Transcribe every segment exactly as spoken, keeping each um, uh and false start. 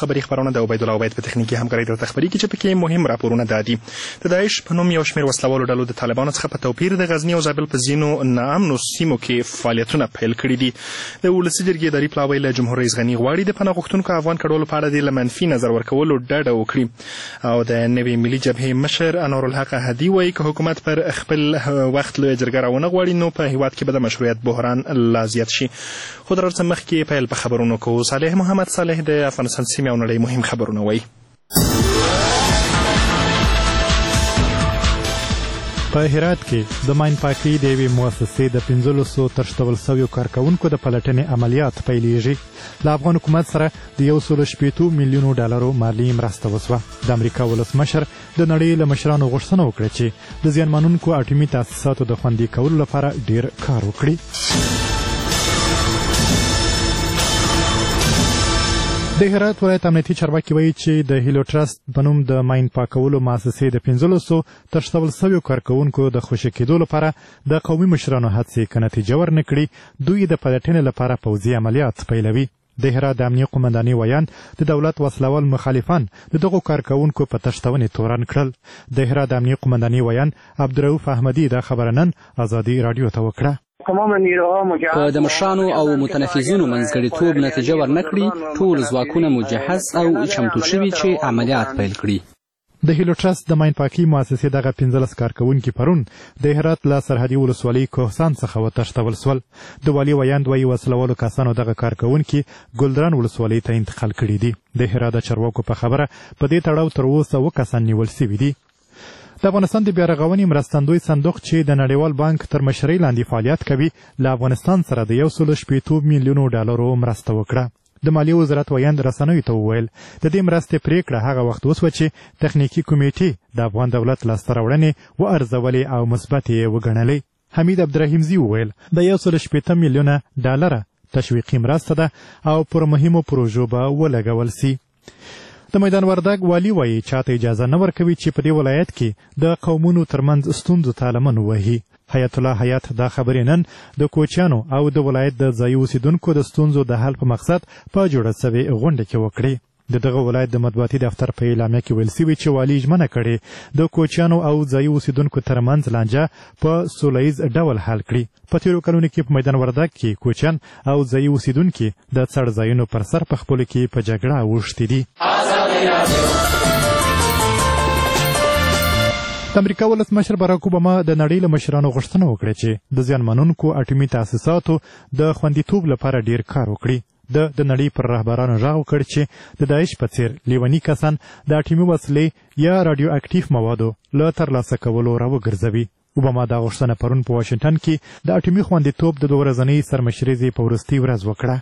خبري خبرونه د عبید الله عبید په تخنیکي همکاري درته خبري کې چې پکې مهم راپورونه دادي. د داعش په نوم یو شمېر وسلوالو ډلو د طالبانو څخه په توپیر د غزني او زابل په ځینو ناامنو سیمو کې فعالیتونه پیل کړي دي. د ولسي جرګې اداري پلاوی له جمهور رئیس غني غواړي د پناه غوښتونکو افغان کډوالو په اړه د منفي نظر ورکولو ډډه وکړي او د نوې ملي جبهې مشر انوارالحق احدي وایي که حکومت پر خپل وخت لویه جرګه راونه غواړي نو په هیواد کې به د مشروعیت بحران لا زیات شي. خو در څه مخکې پیل په خبرونو کوو. صالح محمد صالح د افغانستان سیمې او نړۍ مهم خبرونه وایي. په هرات کې د ماین پاکي د یوې مؤسسې د پنځلسو تښتول سویو کارکوونکو د پلټنې عملیات پیلیږي. له افغان حکومت سره د یو سلو شپېتو میلیونو ډالرو مالي مرسته وسوه. د امریکا ولسمشر د نړۍ له مشرانو غوښتنه وکړه چې د زیانمنونکو اټومي تاسیساتو د خوندي کولو لپاره ډیر کار وکړي. د هرات ولایت امنیتي چارواکي وایي چې د هیلو ټرست په نوم د ماین پاکولو مؤسسې د پنځلسو تښتول سویو کارکوونکو د خوشي کېدو لپاره د قومي مشرانو هڅې که نتیجه ورنه کړي دوی د پلټنې لپاره پوځي عملیات پیلوي. د هرات د امنیه قومندانۍ ویاند د دولت وسلوال مخالفان د دغو کارکوونکو په تښتونې تورن کړل. د هرات د امنیه قومندانۍ ویاند عبدالرؤف احمدي دا خبره نن ازادي راډیو ته وکړه. په د مشرانو او متنفذینو منځګړیتوب نتیجه ورنکړي ټول ځواکونه مجهز او چمتو شوي چې عملیات پیل کړي. د هیلو ټرست د ماین پاکي مؤسسې دغه پنځلس کارکوونکي پرون د هرات له سرحدي ولسوالۍ کوهستان څخه وتښتول سول. د والي ویاند وایي وسلوالو کسانو دغه کارکوونکي ګلدران ولسوالۍ ته انتقال کړي دي. د هرات د چارواکو په خبره په دې تړاو تر اوسه اووه کسان نیول سوي دي. د افغانستان د بیارغونې مرستندوی صندوق چې د نړیوال بانک تر مشرۍ لاندې فعالیت کوي له افغانستان سره د یو سلو شپېتو میلیونو ډالرو مرسته وکړه. د مالیې وزارت ویاند رسنیو ته وویل د دې مرستې پریکړه هغه وخت وسوه چې تخنیکي کمیټې د افغان دولت لاسته راوړنې وارزولې او مثبت یې وګڼلې. حمید عبدالرحیمزي وویل د یو سلو شپېته میلیونه ډالره تشویقي مرسته ده او پر مهمو پروژو به ولګول سي. د میدان وردګ والي وایي چاته اجازه نه ورکوي چې په دې ولایت کې د قومونو ترمنځ ستونزو ته لمن ووهي. حیات الله حیات دا خبرې نن د کوچیانو او د ولایت د ځایي اوسیدونکو د ستونزو د حل په مقصد په جوړه سوې غونډه کې وکړې. د دغه ولایت د مطبوعاتي دفتر په اعلامیه کې ویل سوي چې والي ژمنه کړې د کوچیانو او ځایي اوسیدونکو ترمنځ لانجه په سوله ییز ډول حل کړي. په تېرو کلونو کې په میدان وردګ کې کوچیان او ځایي اوسیدونکي د څړځایونو پر سر په خپلو کې په جګړه اوښتي دي. د امریکا ولسمشر باراک اوباما د نړۍ له مشرانو غوښتنه وکړه چې د زیانمنونکو اټومي تاسیساتو د خوندیتوب لپاره ډیر کار وکړي. د د نړۍ پر رهبرانو غږ وکړ چې د داعش په څیر لیوني کسان د اټومي وسلې یا راډیو اکټیف موادو له ترلاسه کولو راوګرځوي. اوباما دا غوښتنه پرون په واشنګټن کې د اټومي خوندیتوب د دوه ورځنۍ سرمشریزې په وروستۍ ورځ وکړه.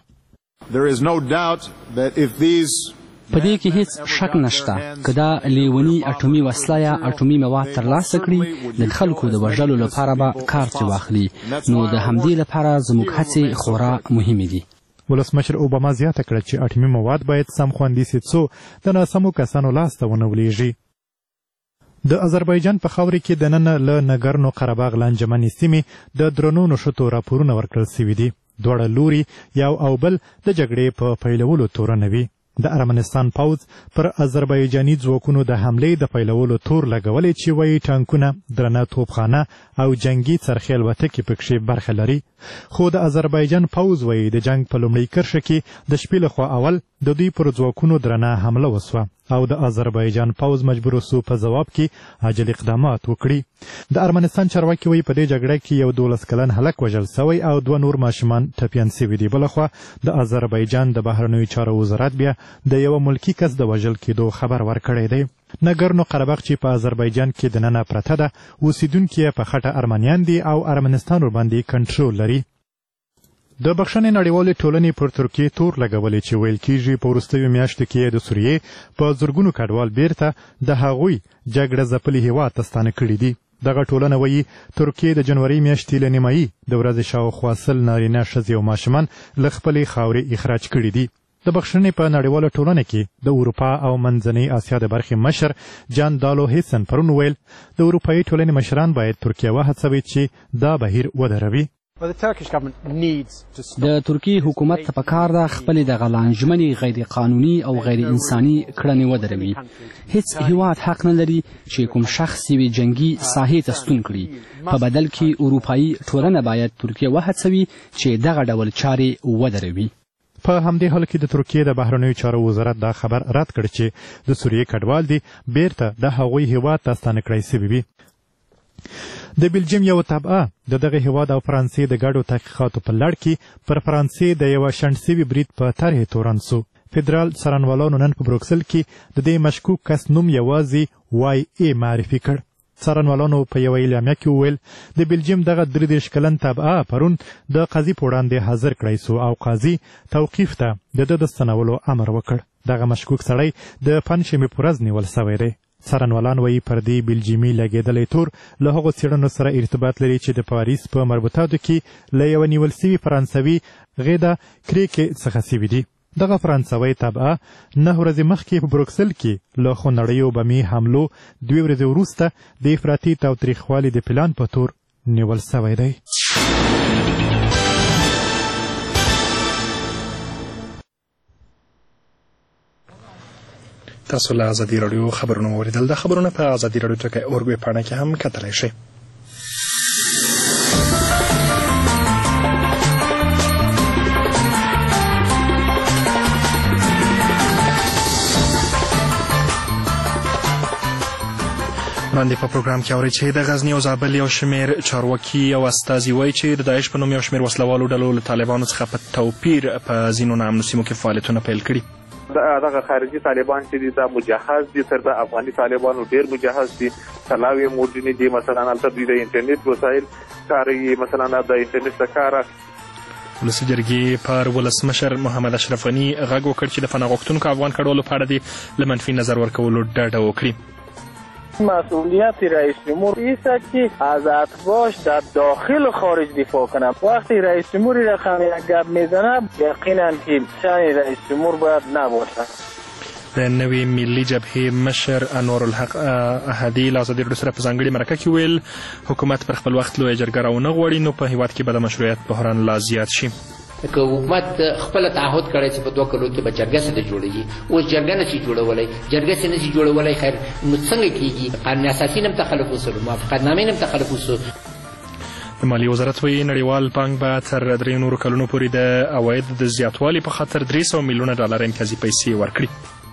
په دې کې هیڅ شک نشته که دا لیونی اټومي وسله یا اټومي مواد ترلاسه کړي د خلکو د وژلو لپاره به کار ترې واخلي نو د همدې لپاره زموږ هڅې خورا مهمې دي. ولسمشر اوباما زیاته کړه چې اټومي مواد باید سم خوندي سي څو د ناسمو کسانو لاسته ونه ولېږي. د آذربایجان په خاورې کې دننه له نګرنو قرهباغ لانجمنې سیمې د درنو نښتو راپورونه ورکړل سوي دي. دواړه لوري یو او بل د جګړې په پیلولو تورنوي. د ارمنستان پوځ پر آذربایجاني ځواکونو د حملې د پیلولو تور لګولې چې وایي ټانکونه، درنه توپخانه او جنگي څرخي الوتکې پکښې برخه لري. خو د آذربایجان پوځ وایي د جنگ په لومړۍ کرښه کې د شپې لخوا اول د دوی پر ځواکونو درنه حمله وسوه او د آذربایجان پوځ مجبور سو په ځواب کې عاجل اقدامات وکړي. د ارمنستان چارواکي وایي په دې جګړه کې یو دولس کلن هلک وژل سوی او دوه نور ماشومان ټپیان سوي دي. بلخوا د آذربایجان د بهرنیو چارو وزارت بیا د یوه ملکي کس د وژل کېدو خبر ورکړی دی. نګرنو قرهباغ چې په آذربایجان کې دننه پرته ده اوسیدونکي یې په خټه ارمنیان دي او ارمنستان ورباندې کنټرول لري. د بخښنې نړیوالې ټولنې پر ترکیې تور لګولې چې ویل کېږي په وروستیو میاشتو کې د سوریې په زرګونو کډوال بیرته د هغوی جګړه ځپلي هېواد ته ستانه کړي دي. دغه ټولنه وایي ترکیې د جنوري میاشتې له نیمایي د ورځې شاوخوا سل نارینه ښځې او ماشومان له خپلې خاورې اخراج کړي دي. د بخښنې په نړیواله ټولنه کې د اروپا او منځنۍ اسیا د برخې مشر جان دالو هیسن پرون ویل د اروپایي ټولنې مشران باید ترکیه وهڅوي چې دا بهیر ودروي. د ترکیې حکومت ته پکار ده خپلې دغه لانجمنې غیر قانوني او غیر انساني کړنې ودروي. هیڅ هیواد حق نه لري چې کوم شخص یوې جنګي ساحې ته ستون کړي. په بدل کې اروپایي ټولنه باید ترکیه وهڅوي چې دغه ډول چارې ودروي. په همدې حال کې د ترکیې د بهرنیو چارو وزارت دا خبر رد کړ چې د سوریې کډوال دي بیرته د هغوی هیواد ته ستانه کړی سوي وي. د بلجیم یو طبعه د دغه هیواد او فرانسې د ګډو تحقیقاتو په لړ کې پر فرانسې د یوه شنډ سوي برید په طرحې تورن سو. فدرال څارنوالانو نن په بروکسل کې د دې مشکوک کس نوم یوازې وای ای معرفي کړ. څارنوالانو په یوه اعلامیه کې وویل د بلجیم دغه درې دېرش کلن طبعه پرون د قاضي په وړاندې حاضر کړی سو او قاضي توقیف ته د ده د ستنولو امر وکړ. دغه مشکوک سړی د پنجشنبې په ورځ نیول سوی دی. څارنوالان وایي پر دې بلجیمي لګېدلی تور له هغو څېړنو سره ارتباط لري چې د پاریس په مربوطاتو کې له یوه نیول سوي فرانسوي غیدا کریکې څخه سوي دي. دغه فرانسوی طبعه نه ورځې مخکې په بروکسل کې له خونړیو بمي حملو دوې ورځې وروسته د افراطي تاوتریخوالي د پلان په تور نیول سوی دی. تاسو له ازادي راډیو خبرونه واوریدل. د خبرونه په ازادي راډیو ټکی اورګ ویبپاڼه کې هم کتلی شئ. وړاندې په پروګرام کې اورئ چې د غزني او زابل یو شمېر چارواکي او استازي وایي چې د داعش په نوم یو شمېر وسلوالو ډلو له طالبانو څخه په توپیر په ځینو ناامنو سیمو کې فعالیتونه پیل کړي. دغه خارجي طالبان چې دي دا مجهز دي تر د افغاني طالبانو ډېر مجهز دي. تلاوي موډرنې دي. مثلا هلته دوی د انټرنیټ وسایل کاروي. مثلا د انټرنیټ څخه کار ولسي جرګې پر ولسمشر محمد اشرف غني غږ وکړ چې د پناه غوښتونکو افغان کډوالو په اړه دې له منفي نظر ورکولو ډډه وکړي. مسئولیت رئیس جمهور است که از اتباعش در داخل و خارج دفاع کنه. وقتی رئیس جمهور رقم یک گپ میزنه یقینا که شأن رئیس جمهور باید نباشه. د نوې ملي جبهې مشر انوارالحق احدي له ازادي راډیو سره په ځانګړې مرکه کې ویل حکومت پر خپل وخت لویه جرګه راونه غواړي نو په هیواد کې به د مشروعیت بحران لا زیات شي. که حکومت خپل تعهد کړی چې په دوه کلو کې به جرګه څه جوړېږي اوس جرګه نشي جوړولی جرګه څه نشي جوړولی خیر نو څنګه کېږي قانون اساسي نه هم تخلف وسو موافقتنامې نه هم تخلف وسو. د مالیې وزارت وایي نړیوال بانک به تر درې نورو کلونو پورې د عوایدو د زیاتوالي په خاطر درې سوه میلیونه ډالر امتیازي پیسې ورکړي.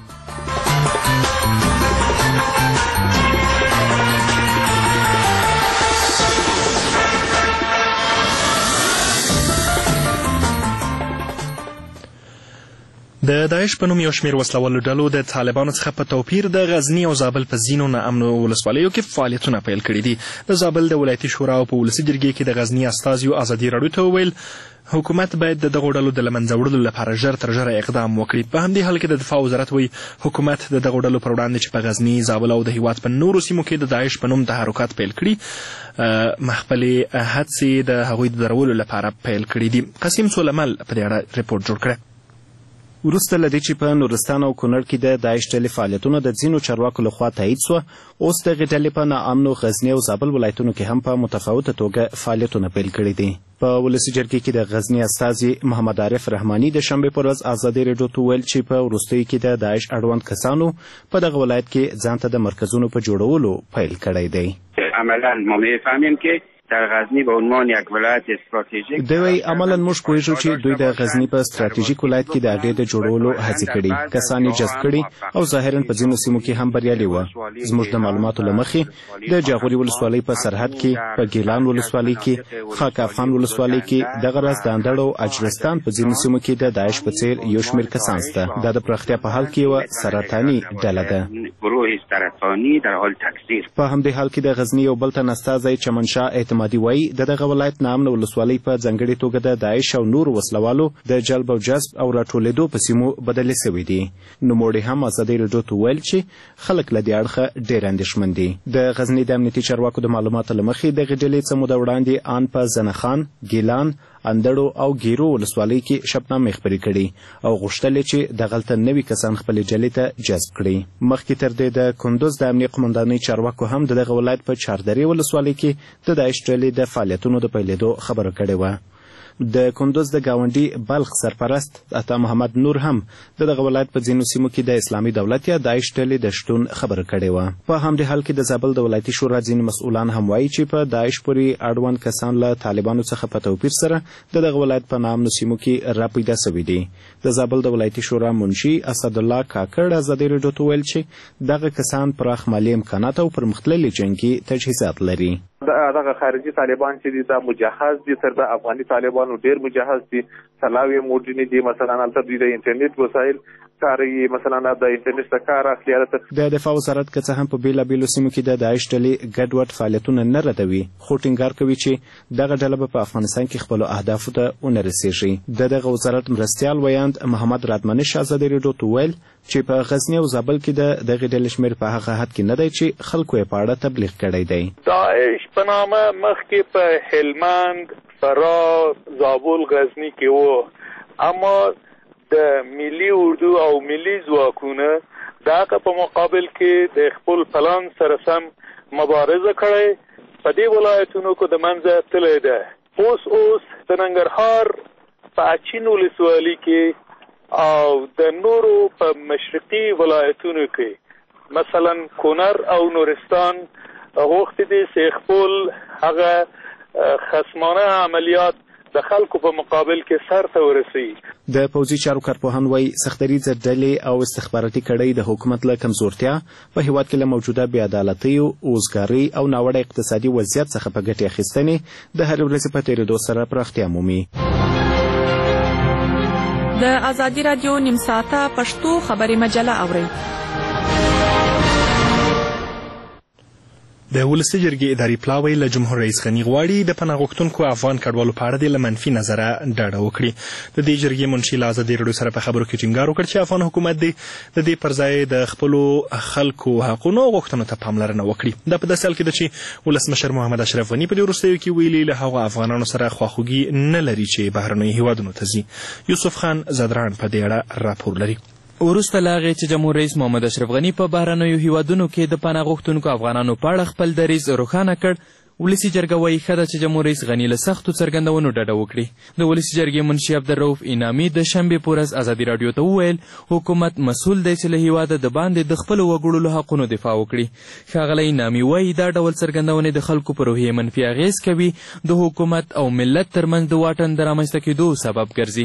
د داعش په نوم یو شمېر وسلوالو ډلو د طالبانو څخه په توپیر د غزني او زابل په ځینو ناامنو ولسوالیو کې فعالیتونه پیل کړي دي. د زابل د ولایتي شورا او په ولسي جرګې کې د غزني استازیو ازادي راډیو ته وویل حکومت باید د دغو ډلو د له منځه وړلو لپاره ژر تر ژره اقدام وکړي. په همدې حال کې د دفاع وزارت وایي حکومت د دغو ډلو پر وړاندې چې په غزني، زابل او د هیواد په نورو سیمو کې د داعش په نوم تحرکات پیل کړي خپلې هڅې د هغوی د درولو لپاره پیل کړي دي. قاسم سولمل په دې اړه ریپورټ جوړ کړی. وروسته له دې چې په نورستان او کونړ کې د داعش ډلې فعالیتونه د ځینو چارواکو لخوا تایید سوه، اوس دغې ډلې په ناامنو غزني او زابل ولایتونو کې هم په متفاوته توګه فعالیتونه پیل کړي دي. په ولسي جرګې کې د غزني استازي محمد عارف رحماني د شنبې پر ورځ ازادي راډیو ته وویل چې په وروستیو کې د داعش اړوند کسانو په دغه ولایت کې ځان ته د مرکزونو په جوړولو پیل کړی دی. عملا ما میفهمیم که در غزنی به عنوان یک ولایت استراتژیک دوی عملا موږ پوهیږو چې دوی د غزنی په استراتیژیک ولایت کې د هغې د جوړولو هڅې کړي، کسان یې جذب کړي او ظاهرا په ځینو سیمو کې هم بریالي وه. زموږ د معلوماتو له مخې د جاغوري ولسوالۍ په سرحد کې، په ګیلان ولسوالۍ کې، خاک افغان ولسوالۍ کې، دغه راز د اندړ او اجرستان په ځینو سیمو کې د داعش په څېر یو شمېر کسان شته. دا د پراختیا په حال کې یوه سرطاني ډله ده. گروه سرطانی در حال تکثیر. په همدې حال کې د غزني یو بل تن استازی چمنشاه اعتمادي وایي د دغه ولایت ناامنه ولسوالۍ په ځانګړې توګه د داعش او نورو وسلوالو د جلب او جذب او راټولېدو په سیمو بدلې سوي دي. نوموړي هم ازادۍ راډیو ته وویل چې خلک له دې اړخه ډېر اندېښمن دي. د غزني د امنیتي چارواکو د معلوماتو له مخې دغې ډلې څه موده وړاندې ان په زنخان، ګیلان، اندړو او ګیرو ولسوالۍ کې شبنامې خپرې کړي او غوښتل چې دغلته نوي کسان خپلې ډلې ته جذب کړي. مخکې تر دې چې د کندوز د امنیه قومندانۍ چارواکو هم د دغه ولایت په چاردرې ولسوالۍ کې د داعش ډلې د فعالیتونو د پیلېدو خبره کړې وه. د کندوز د ګاونډي بلخ سرپرست عطا محمد نور هم د دغه ولایت په ځینو سیمو کې د اسلامي دولت یا داعش ډلې د شتون خبره کړې وه. په همدې حال کې د زابل د ولایتي شورا ځینې مسؤلان هم وایي چې په داعش پورې اړوند کسان له طالبانو څخه په توپیر سره د دغه ولایت په نامنو سیمو کې راپیدا سوي دي. د زابل د ولایتي شورا منشي اسدالله کاکړ ازادي راډیو ته ویل چې دغه کسان پراخ مالي امکانات او پرمختللي جنګي تجهیزات لري. دغه خارجي طالبان چې دي دا مجهز دي تر د افغاني طالبانو ډیر مجهز دي. سلاوي موډرني دي مثلا البته دوی د انټرنیټ وسایل کاروي، مثلا د انټرنیټ څخه کار اخلي. د دفاع وزارت که څه هم په بیلابیلو سیمو کې د داعش ډلې ګډوډ فعالیتونه نه ردوي، خو ټینګار کوي چې دغه ډله به په افغانستان کې خپلو اهدافو ته ونه رسېږي. د دغه وزارت مرستیال ویاند محمد رادمنش ازادي راډیو ته ویل چې په غزني او زابل کې د دغې ډلې شمېر په هغه حد کې نه دی چې خلکو یې په اړه تبلیغ کړی دی. داعش په نامه مخکې په هلمند، فراه، زابل، غزني کې و، اما د ملي اردو او ملي ځواکونه د هغه په مقابل کې د خپل پلان سره سم مبارزه کړې، په دې ولایتونو کې د منځه تللی ده. اوس اوس د ننګرهار په اچین ولسوالي کې او د نورو په مشرقي ولایتونو کې مثلا کونړ او نورستان غوښتي دي چې خپل هغه خصمانه عملیات د خلکو په مقابل کې سر ته ورسوي. د پوځي چارو کارپوهان وایي سختدریځه ډلې او استخباراتي کړۍ د حکومت له کمزورتیا په هیواد کې له موجوده بېعدالتیو، اوزګارۍ او ناوړه اقتصادي وضعیت څخه په ګټې اخیستنې د هرې ورځې په تېرېدو سره پراختیا مومي. د ازادي راډیو نیم ساعته پښتو خبري مجله اورئ. د ولسي جرګې اداري پلاوی له جمهور رئیس غني غواړي د پناه غوښتونکو افغان کډوالو په اړه د له منفي نظره ډاډه وکړي. د دې جرګې منشي له ازادي راډیو سره په خبرو کې ټینګار وکړ چې افغان حکومت دی د دې پر ځای د خپلو خلکو حقونو او غوښتنو ته پاملرنه وکړي. دا په داسې حال کې ده چې ولسمشر محمد اشرف غني په دې وروستیو کې ویلي له هغو افغانانو سره خواخوږي نه لري چې بهرنیو هیوادونو ته ځي. یوسف خان زدران په دې اړه راپور لري. وروسته له هغې چې جمهور رئیس محمد اشرف غني په بهرنیو هیوادونو کې د پناه غوښتونکو افغانانو په اړه خپل دریځ روښانه کړ، ولسي جرګه وایي ښه ده چې جمهور رئیس غني له سختو څرګندونو ډډه وکړي. د ولسي جرګې منشي عبدالرؤف انعامي د شنبې په ورځ ازادي راډیو ته وویل حکومت مسؤل دی چې له هیواده د باندې د خپلو وګړو له حقونو دفاع وکړي. ښاغلی انعامي وایي دا ډول څرګندونې د خلکو په روحیې منفي اغېز کوي، د حکومت او ملت ترمنځ د واټن د رامنځته کېدو سبب ګرځي.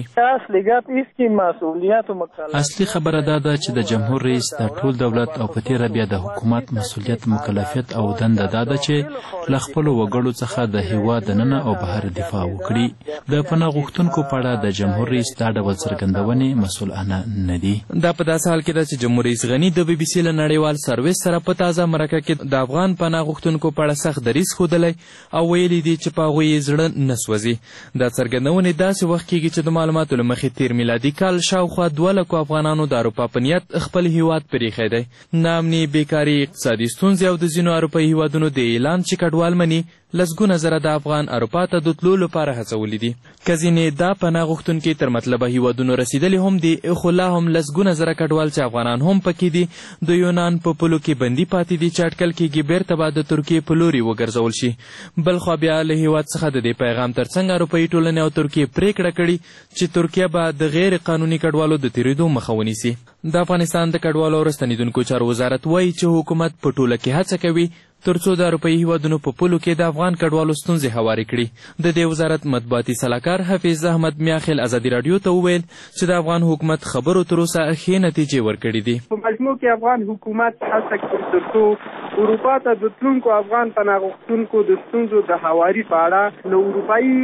اصلي خبره دا ده چې د جمهور رئیس د ټول دولت او په تېره بیا د حکومت مسؤلیت، مکلفیت او دنده دا ده چې له خپلو وګړو څخه د هیواد دننه او بهر دفاع وکړي. د پناه غوښتونکو په اړه د جمهور رئیس دا ډول څرګندونې مسؤلانه نه دي. دا په داسې حال کې ده چې جمهور رئیس غني د بي بي سي له نړیوال سرویس سره په تازه مرکه کې د افغان پناه غوښتونکو په اړه سخت دریځ ښودلی او ویلي دي چې په هغوی یې زړه نه سوځي. دا څرګندونې داسې وخت کېږي چې د معلوماتو له مخې تېر میلادي کال شاوخوا دوه لکو افغانانو د اروپا په نیت خپل هیواد پرېښی دی. ناامني، بېکاري، اقتصادي ستونزې او د ځینو اروپایي هیوادونو د اعلان چې کډوال مني لسګونه زره د افغان اروپا ته د تلو لپاره هڅولي دي. که ځینې دا پناه غوښتونکي تر مطلبه هیوادونو رسېدلي هم دي، خو لا هم لسګونه زره کډوال چې افغانان هم پکې دي د یونان په پولو کې بندي پاتې دي چې اټکل کېږي بیرته به د ترکیې په لوري وګرځول شي. بلخوا بیا له هیواد څخه د دې پیغام تر څنګ اروپایي ټولنې او ترکیې پرېکړه کړې چې ترکیه به د غیر قانوني کډوالو د تېرېدو مخه ونیسي. د افغانستان د کډوالو او راستنېدونکو چارو وزارت وایي چې حکومت په ټوله کې هڅه کوي تر څو د اروپایي هیوادونو په پولو کې د افغان کډوالو ستونزې هوارې کړي. د دې وزارت مطبوعاتي سلاکار حفیظ احمد میاخیل ازادي راډیو ته وویل چې د افغان حکومت خبرو تر اوسه ښې نتیجې ورکړي دي. په مجموع کې افغان حکومت هڅه کوي تر څو اروپا ته د تلونکو افغان پناه غوښتونکو د ستونزو د هواري په اړه له اروپایي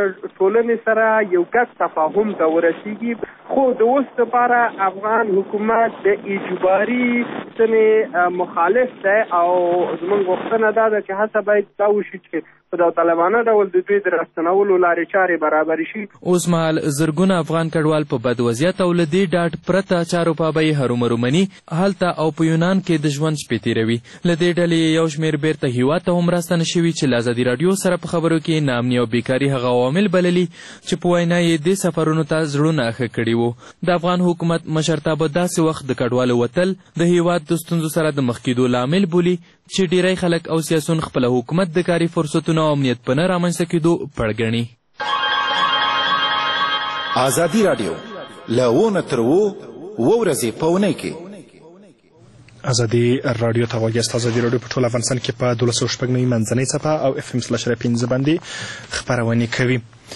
ټولنې سره یو ګډ تفاهم ته ورسېږي. خو د اوس لپاره افغان حکومت د اجباري ستنې مخالف دی او زموږ غوښتنه دا ده چې هڅه باید دا وشي چې په داوطلبانه ډول د دوی د راستنولو لارې چارې برابرې شي. اوس مهال زرګونه افغان کډوال په بد وضعیت او له دې ډاډ پرته چارو پابه یې هرومرو مني هلته او په یونان کې د ژوند شپې تېروي. له دې ډلې یو شمېر بیرته هیواد ته هم راستنه شوي چې له ازادي راډیو سره په خبرو کې ناامني او بیکاري هغه عوامل بللي چې په وینا یې دې سفرونو ته زړونه ښه کړي و. د افغان حکومت مشرتابه داسې وخت د کډوالو وتل د هیواد د ستونزو سره د مخ کېدو لامل بولي چې ډیری خلک او سیاسون خپله حکومت د کاري فرصتونو او امنیت په نه رامنځته کېدو پړ ګڼي. ازادي راډیو له اووه تر اووه اووه ورځې په اونۍ کې ازادي راډیو ته غوږ یاست. ازادي راډیو په ټول افغانستان کې په دولس سوه شپږ نوي منځنۍ څپه او اف ام سلش پنځه باندې خپرونې کوي.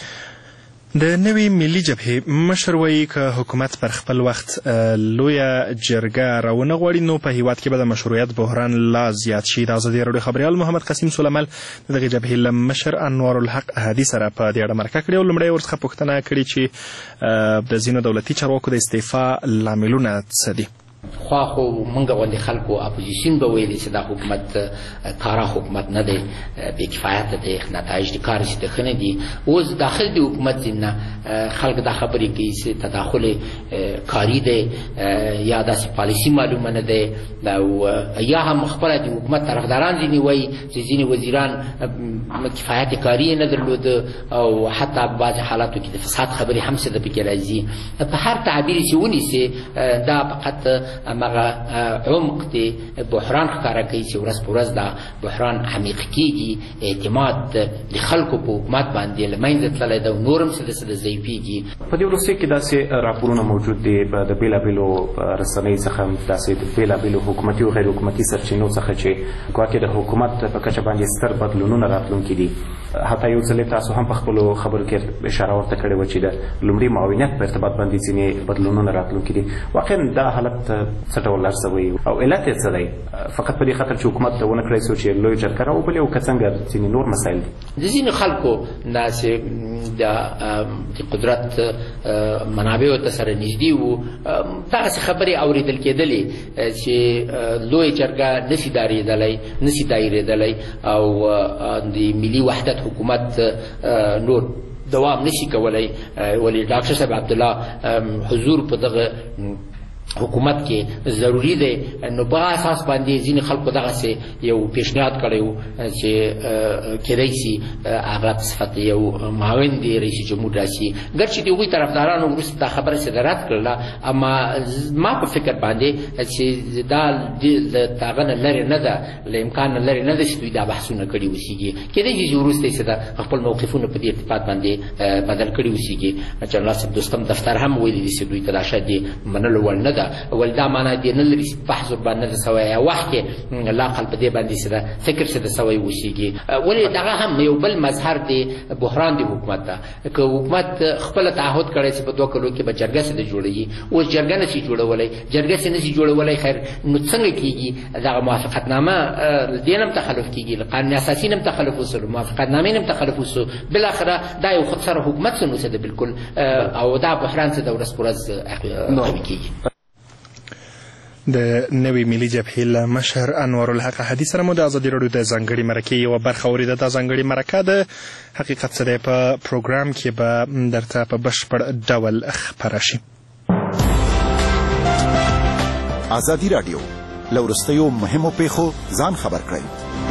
د نوې ملي جبهې مشر وایي که حکومت پر خپل وخت لویه جرګه راونه غواړي نو په هیواد کې به د مشروعیت بحران لا زیات شي. د ازادي راډیو خبریال محمد قسیم سلیمل د دغې جبهې له مشر انوار الحق احدي سره په دې اړه مرکه کړې او لومړی یې ورڅخه پوښتنه کړې چې د ځینو دولتي چارواکو د استعفا لاملونه څه دي. خوا خو موږ غوندې خلکو اپوزیسیون به ویلي چې دا حکومت کاره حکومت نه دی، بې کفایته دی، نتایج د کار چې ښه نه دي. اوس داخل د حکومت ځینې خلک دا خبرې کوي چې تداخل کاري دی یا داسې پالیسي معلومه نه دی، او یا هم خپله د حکومت طرفداران ځینې وایي چې ځینې وزیران کفایت کاري یې نه درلوده او حتی په بعضې حالاتو کې د فساد خبرې هم څه د پکې راځي. په هر تعبیر چې ونیسي دا فقط امغه عمق دی بحران ښکاره کوي چې ورځ په ورځ دا بحران عمیق کېږي، اعتماد د خلکو په حکومت باندې له منځه تللی ده او نور هم څه د څه د ضعیفېږي. په دې وروستیو کې داسې راپورونه موجود دي د بېلابېلو رسنیو څخه داسې د بېلابېلو حکومتي او غیر حکومتي سرچینو څخه چې ګواکې د حکومت په کچه باندې ستر بدلونونه راتلونکي دي. حتی یو ځل تاسو هم په خپلو خبرو کې اشاره ورته کړې وه چې د لومړي معاونیت په ارتباط باندې ځینې بدلونونه راتلونکي دي. واقعا دا حالت څه ډول ارزوئ او علت یې څه دی؟ فقط په دې خاطر چې حکومت ونه کړی څو چې لویه جرګه راوبلي او که څنګه ځینې نور مسایل دي؟ د ځینې خلکو داسې د قدرت منابعو ته سره نږدې وو دغسې خبرې اورېدل کېدلې چې لویه جرګه نشي دارېدلی نشي دایرېدلی او د ملي وحدت حکومت نور دوام نشي کولی. ولې ډاکټر صاحب عبدالله حضور په دغه حکومت کې ضروری دی، نو په اساس باندې ځینې خلکو دغسې یو پیشنهاد کړی و چې کیدای شي هغه په صفت یو معاون دی رئیس جمهور راشي. ګرچې د هغوی طرفدارانو وروسته دا خبره چې رد کړله، اما ما په فکر باندې چې دا له هغه نه لرې نه ده، له امکان نه لرې نه ده چې دوی دا بحثونه کړي اوسېږي. کیدای شي چې وروسته یې څه ده خپل موقفونه په دې ارتباط باندې بدل کړي اوسېږي. جنرال صاحب دوستم دفتر هم ویلي دي چې دوی ته دا شاید د منلو وړ نه ده، ول دا معنا دې نه لري چې بحث ورباندې نه سوی یا وخت کې لا خل په دې باندې څه ده فکر څه د سوی اوسېږي. ولې دغه هم یو بل مظهر دی بحران د حکومت ده. که حکومت خپله تعهد کړی چې په دوه کلو کې به جرګه څه ده جوړوي، اوس جرګه نشي جوړولی، جرګه څه نشي جوړولی، خیر نو څنګه کېږي؟ دغه موافقتنامه دې نه هم تخلف کېږي، له قانون اساسي نه هم تخلف وسو، له موافقتنامې نه هم تخلف وسو. بالاخره دا یو خودسره حکومت څه نو څه ده بالکل، او دا بحران څه ده ورځ په ورځ قوي کېږي. د نوې ملي جبهې له مشر انوار الحق احدي سره مو د ازادي راډیو د ځانګړي مرکې یوه برخه اورېده. دا ځانګړې مرکه د حقیقت څه دی په پروګرام کې به درته په بشپړ ډول خپره شي. ازادي راډیو له وروستیو مهمو پیښو ځان خبر کړئ.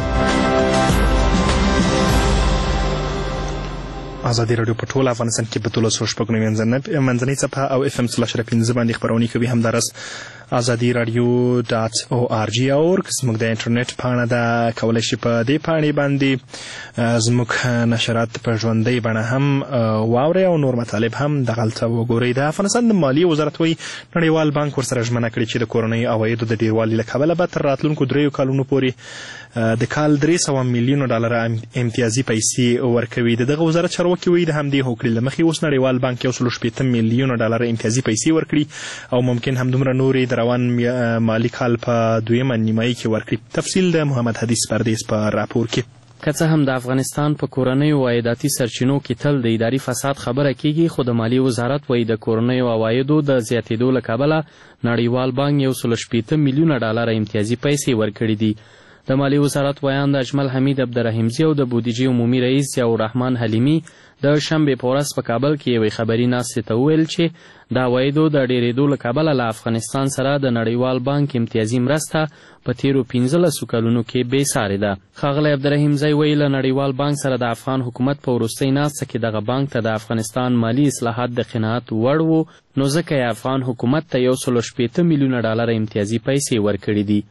ازادي راډیو په ټول افغانستان کې په دولس سوه شپږ نوي منځنۍ څپه او اف ام سلش پنځه باندې خپرونې کوي. همداراز ازادي راډیو ډاټ او آر جی اور زموږ د انټرنیټ پاڼه ده، کولی شي په دې پاڼې باندې زموږ نشرات په ژوندۍ بڼه هم واورئ او نور مطالب هم دغلته وګورئ. د افغانستان د مالیې وزارت وایي نړیوال بانک ورسره ژمنه کړې چې د کورنیو عوایدو د ډیروالي له کبله به تر راتلونکو دریو کالونو پورې د کال درې سوه میلیونو ډالره امتیازي پیسې ورکوي. د دغه وزارت چارواکي وایي د همدې هوکړې له مخې اوس نړیوال بانک یو سلو شپېته میلیونه ډالره امتیازي پیسې ورکړي او ممکن همدومره نورې د روان مالي کال په دویمه نیمایي کې ورکړي. تفصیل د محمد حدیث پردیس په راپور کې. که څه هم د افغانستان په کورنیو عایداتي سرچینو کې تل د اداري فساد خبره کیږي، خو د مالیې وزارت وایي د کورنیو عوایدو د زیاتېدو له کبله نړیوال بانک یو سلو شپېته میلیونه ډالره امتیازي پیسې ورکړي دي. د مالیې وزارت ویاند اجمل حمید عبدالرحیمزي او د بودیجې عمومي رئیس ضیاء الرحمن حلیمي د شنبې په ورځ په کابل کې یوې خبري ناستې ته وویل چې د عوایدو د ډېرېدو له کبله له افغانستان سره د نړیوال بانک امتیازي مرسته په تېرو پنځلسو کلونو کې بې سارې ده. ښاغلی عبدالرحیمزی وایي له نړیوال بانک سره د افغان حکومت په وروستۍ ناسته کې دغه بانک ته د افغانستان مالي اصلاحات د قناعت وړ وو، نو ځکه یې افغان حکومت ته یو سلو شپېته میلیونه ډالره امتیازي پیسې ورکړي دي.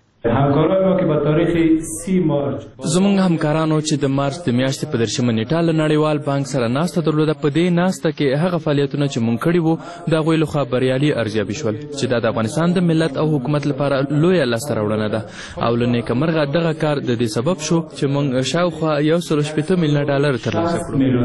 زموږ همکارانو چې د مارچ د میاشتې په درشمه نیټه له نړیوال بانک سره ناسته درلوده، په دې ناسته کې هغه فعالیتونه چې مونږ کړي وو د هغوی لخوا بریالي ارزیابي شول چې دا د افغانستان د ملت او حکومت لپاره لویه لاسته راوړنه ده او له نیکمرغه دغه کار د دې سبب شو چې مونږ شاوخوا یو سلو شپېته میلیونه ډالر ترلاسه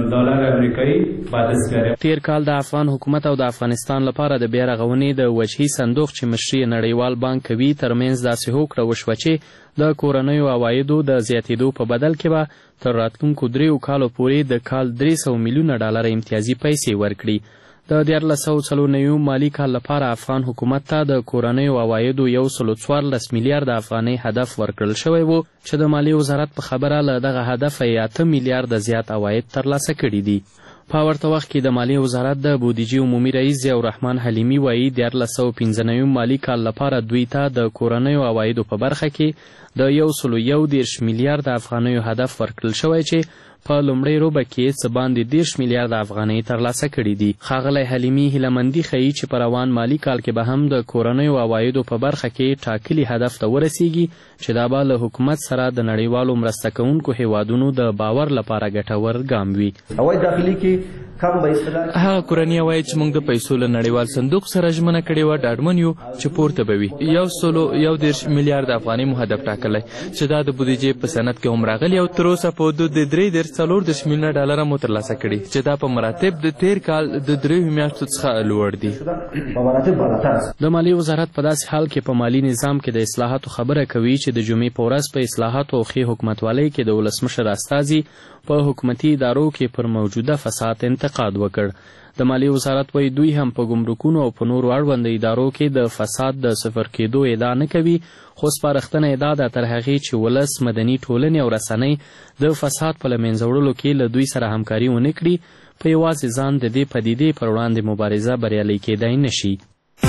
کړو. تیر کال د افغان حکومت او د افغانستان لپاره د بیا رغونې د وجهي صندوق چې مشري نړیوال بانک کوي ترمنځ داسې هوکړه وشوه چې د کورنیو عوایدو د زیاتېدو په بدل کې به تر راتلونکو دریو کالو پورې د کال درې سوه میلیونه ډالر امتیازي پیسې ورکړي. د دیارلس سوه څلور نوي مالي کال لپاره افغان حکومت ته د کورنیو عوایدو یو سلو څوارلس میلیارده افغانۍ هدف ورکړل شوی و چې د مالیې وزارت په خبره له دغه هدف یې اته میلیارده زیات عواید ترلاسه کړي دي. په ورته وخت کې د مالیې وزارت د بودیجې عمومي رئیس ضیاء الرحمن حلیمي وایي دیارلس سوه پنځه نوي مالي کال لپاره دوی ته د کورنیو عوایدو په برخه کې د یو سلو یو دېرش میلیارده افغانیو هدف ورکړل شوی چې په لومړۍ روبه کې څه باندې دېرش میلیارده افغانۍ ترلاسه کړي دي. ښاغلی حلیمي هیلهمندي ښیي چې په روان مالي کال کې به هم د کورنیو عوایدو په برخه کې ټاکلي هدف ته ورسیږي چې دا به له حکومت سره د نړیوالو مرسته کوونکو هیوادونو د باور لپاره ګټور ګام وي. عواید داخلي کې هغه کورني عواید چې موږ د پیسو له نړیوال صندوق سره ژمنه کړې وه ډاډمن یو چې پورته به وي. یو سلو یو دېرش میلیارده افغانۍ مو هدف ټاکلی چې دا د بودیجې په سند کې هم راغلي او تر اوسه په حدود د درې دېرش څلور دېرش میلیونه ډالره مو ترلاسه کړي چې دا په مراتب د تیر کال د دریو میاشتو څخه لوړ دي. د مالیې وزارت په داسې حال کې په مالي نظام کې د اصلاحاتو خبره کوي چې د جمعې په ورځ په اصلاحاتو او ښې حکومتوالۍ کې د ولسمشر استازي په حکومتي ادارو کې پر موجوده فساد انتقاد وکړ. د مالیې وزارت وایي دوی هم په ګمرکونو او په نورو اړونده ادارو کې د فساد د صفر کېدو ادعا نه کوي، خو سپارښتنه ادعا ده تر هغې چې ولس، مدني ټولنې او رسنۍ د فساد په له منځه وړلو کې له دوی سره همکاري ونه کړي، په یوازې ځان د دې پدیدې پر وړاندې مبارزه بریالۍ کېدای نه شي.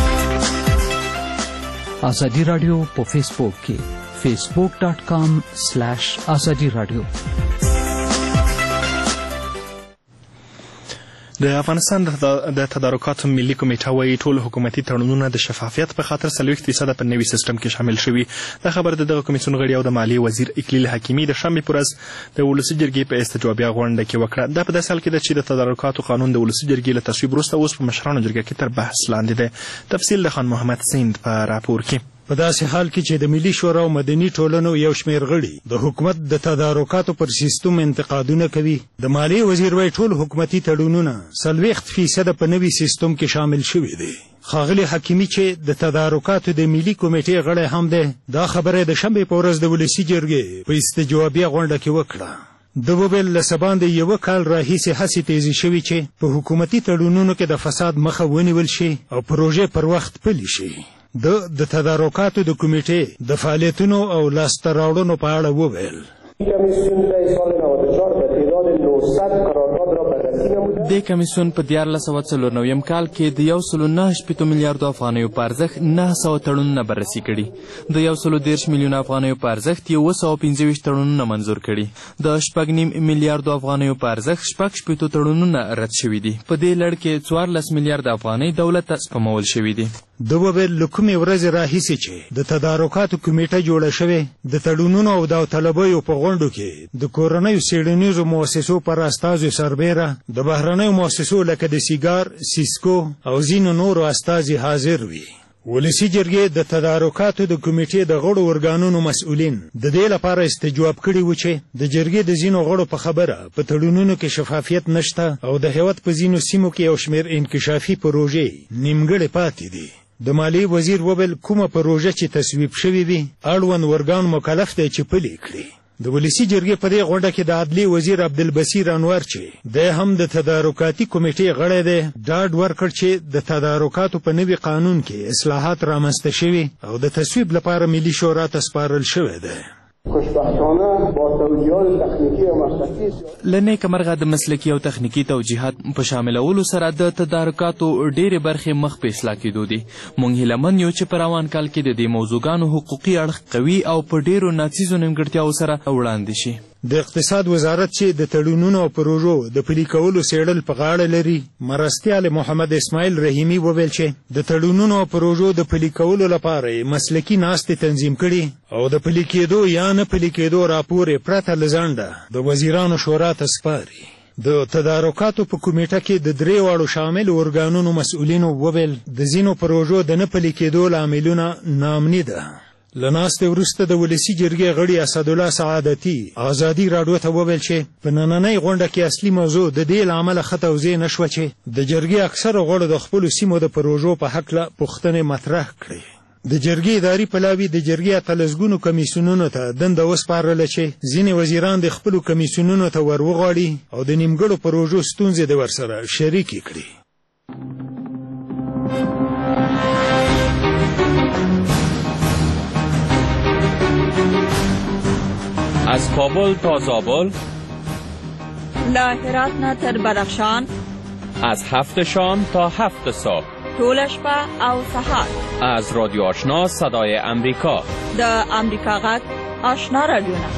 ازادي راډیو په فیسبوک کې فیسبوک ډاټ کام سلیش ازادي راډیو. د افغانستان د تدارکاتو ملي کمیټه وایي ټول حکومتي تړونونه د شفافیت په خاطر څلوېښت فیصده په نوي سیسټم کې شامل شوي. دا خبر د دغه کمیسیون غړي او د مالیې وزیر اکلیل حکیمي د شنبې په ورځ د ولسي جرګې په استجوابیه غونډه کې وکړه. دا په داسې حال کې ده چې د تدارکاتو قانون د ولسي جرګې له تصویب وروسته اوس په مشرانو جرګه کې تر بحث لاندې دی. تفصیل د خان محمد سیند په راپور کې. په داسې حال کې چې د ملي شورا او مدني ټولنو یو شمېر غړي د حکومت د تدارکاتو پر سیستم انتقادونه کوي، د مالیې وزیر وایي ټول حکومتي تړونونه څلوېښت فیصده په نوي سیستم کې شامل شوي دي. ښاغلي حکیمي چې د تدارکاتو د ملي کمیټې غړی هم دی، دا خبره د شنبې په ورځ د ولسي جرګې په استجوابیه غونډه کې وکړه. د وویل له څه باندې یوه کال راهیسې هڅې تیزې شوي چې په حکومتي تړونونو کې د فساد مخه ونیول شي او پروژې پر وخت پلي شي. د د تدارکاتو د کمیټې د فعالیتونو او لاسته راوړنو په اړه وویل. د کمیسیون په دیارلس سوه څلور نویم کال کې د یو سلو نهه شپېتو میلیاردو افغانیو په ارزښت نهه سوه تړونونه بررسي کړي. د یو سلو دېرش میلیونه افغانیو په ارزښت یوه سوه پنځه ویشت تړونونه منظور کړي. د شپږ نیم میلیاردو افغانیو په ارزښت شپږ شپېتو تړونونه رد شوي دي. په دې لړ کې څوارلس میلیارده افغانۍ دولت ته سپمول شوي دي. د وویل له کومې ورځې راهیسې چې د تدارکاتو کمیټه جوړه شوې، د تړونونو او داوطلبیو په غونډو کې د کورنیو څېړنیزو مؤسسو پر استازو سربیره د بهرنیو مؤسسو لکه د سیګار، سیسکو او ځینو نورو استازي حاضر وي. ولسي جرګې د تدارکاتو د کمیټې د غړو ارګانونو مسؤلین د دې لپاره استجواب کړي و چې د جرګې د ځینو غړو په خبره په تړونونو کې شفافیت نشته او د هیواد په ځینو سیمو کې یو شمېر انکشافي پروژې نیمګړې پاتې دي. د مالیې وزیر وویل کومه پروژه چې تصویب شوې وي اړوند ارګان مکلف دی چې پلي کړي. د ولسي جرګې په دې غونډه کې د عدلیې وزیر عبدالبصیر انور چې دی هم د تدارکاتي کمیټې غړی دی ډاډ ورکړ چې د تدارکاتو په نوي قانون کې اصلاحات رامنځته شوي او د تصویب لپاره ملي شورا ته سپارل شوی دی. خوشبختانه با توجیهات تخنیکی و مسلکی له نیکه مرغه د مسلکي او تخنیکي توجیهات په شاملولو سره د تدارکاتو ډېرې برخې مخ په اصلاح کېدو دي. موږ هیله یو چې په روان کال کې د دې موضوعګانو حقوقي اړخ قوي او په ډېرو ناڅیزو نیمګړتیاوو سره وړاندې شي. د اقتصاد وزارت چې د تړونونو او پروژو د پلي کولو څېړل په غاړه لري، مرستیال محمد اسماعیل رحیمي وویل چې د تړونونو او پروژو د پلي کولو لپاره مسلکي ناستې تنظیم کړي او د پلي کېدو یا نه پلي کېدو راپور یې پرته له ځنډه د وزیرانو شورا ته سپاري. د تدارکاتو په کمیټه کې د درې واړو شامل ارګانونو مسؤلینو وویل د ځینو پروژو د نه پلي کېدو لاملونه ناامني ده. له ناستې وروسته د ولسي جرګې غړي اسدالله سعادتي ازادي راډیو ته وویل چې په نننۍ غونډه کې اصلي موضوع د دې له امله ښه توضیح نه شوه چې د جرګې اکثرو غړو د خپلو سیمو د پروژو په هکله پوښتنې مطرح کړې. د جرګې اداري پلاوي د جرګې اتلسګونو کمیسیونونو ته دنده وسپارله چې ځینې وزیران د خپلو کمیسیونونو ته ور وغواړي او د نیمګړو پروژو ستونزې د ورسره شریکې کړي. از کابل تا زابل، له هرات نه تر بدخشان، از هفت شام تا هفت صبح، ټوله شپه او سهار. از رادیو آشنا صدای امریکا، د امریکا غږ آشنا رادیوونه.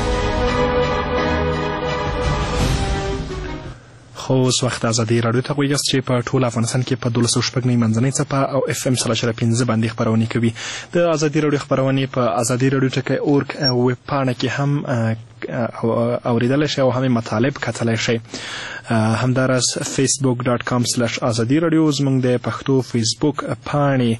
خو اوس وخت ازادي راډیو ته غوږ یاست چې په ټول افغانستان کې په دولس سوه شپږ نوي منځنۍ څپه او اف ام سل اشاره پنځه باندې خپرونې کوي. د ازادي راډیو خپرونې په ازادي راډیو ټکی اورګ ویب پاڼه کې هم اوریدلی شئ او هم مطالب کتلی شئ. همداراز فیسبوک ډاټ کام سلش ازادي راډیو زموږ د پښتو فیسبوک پاڼې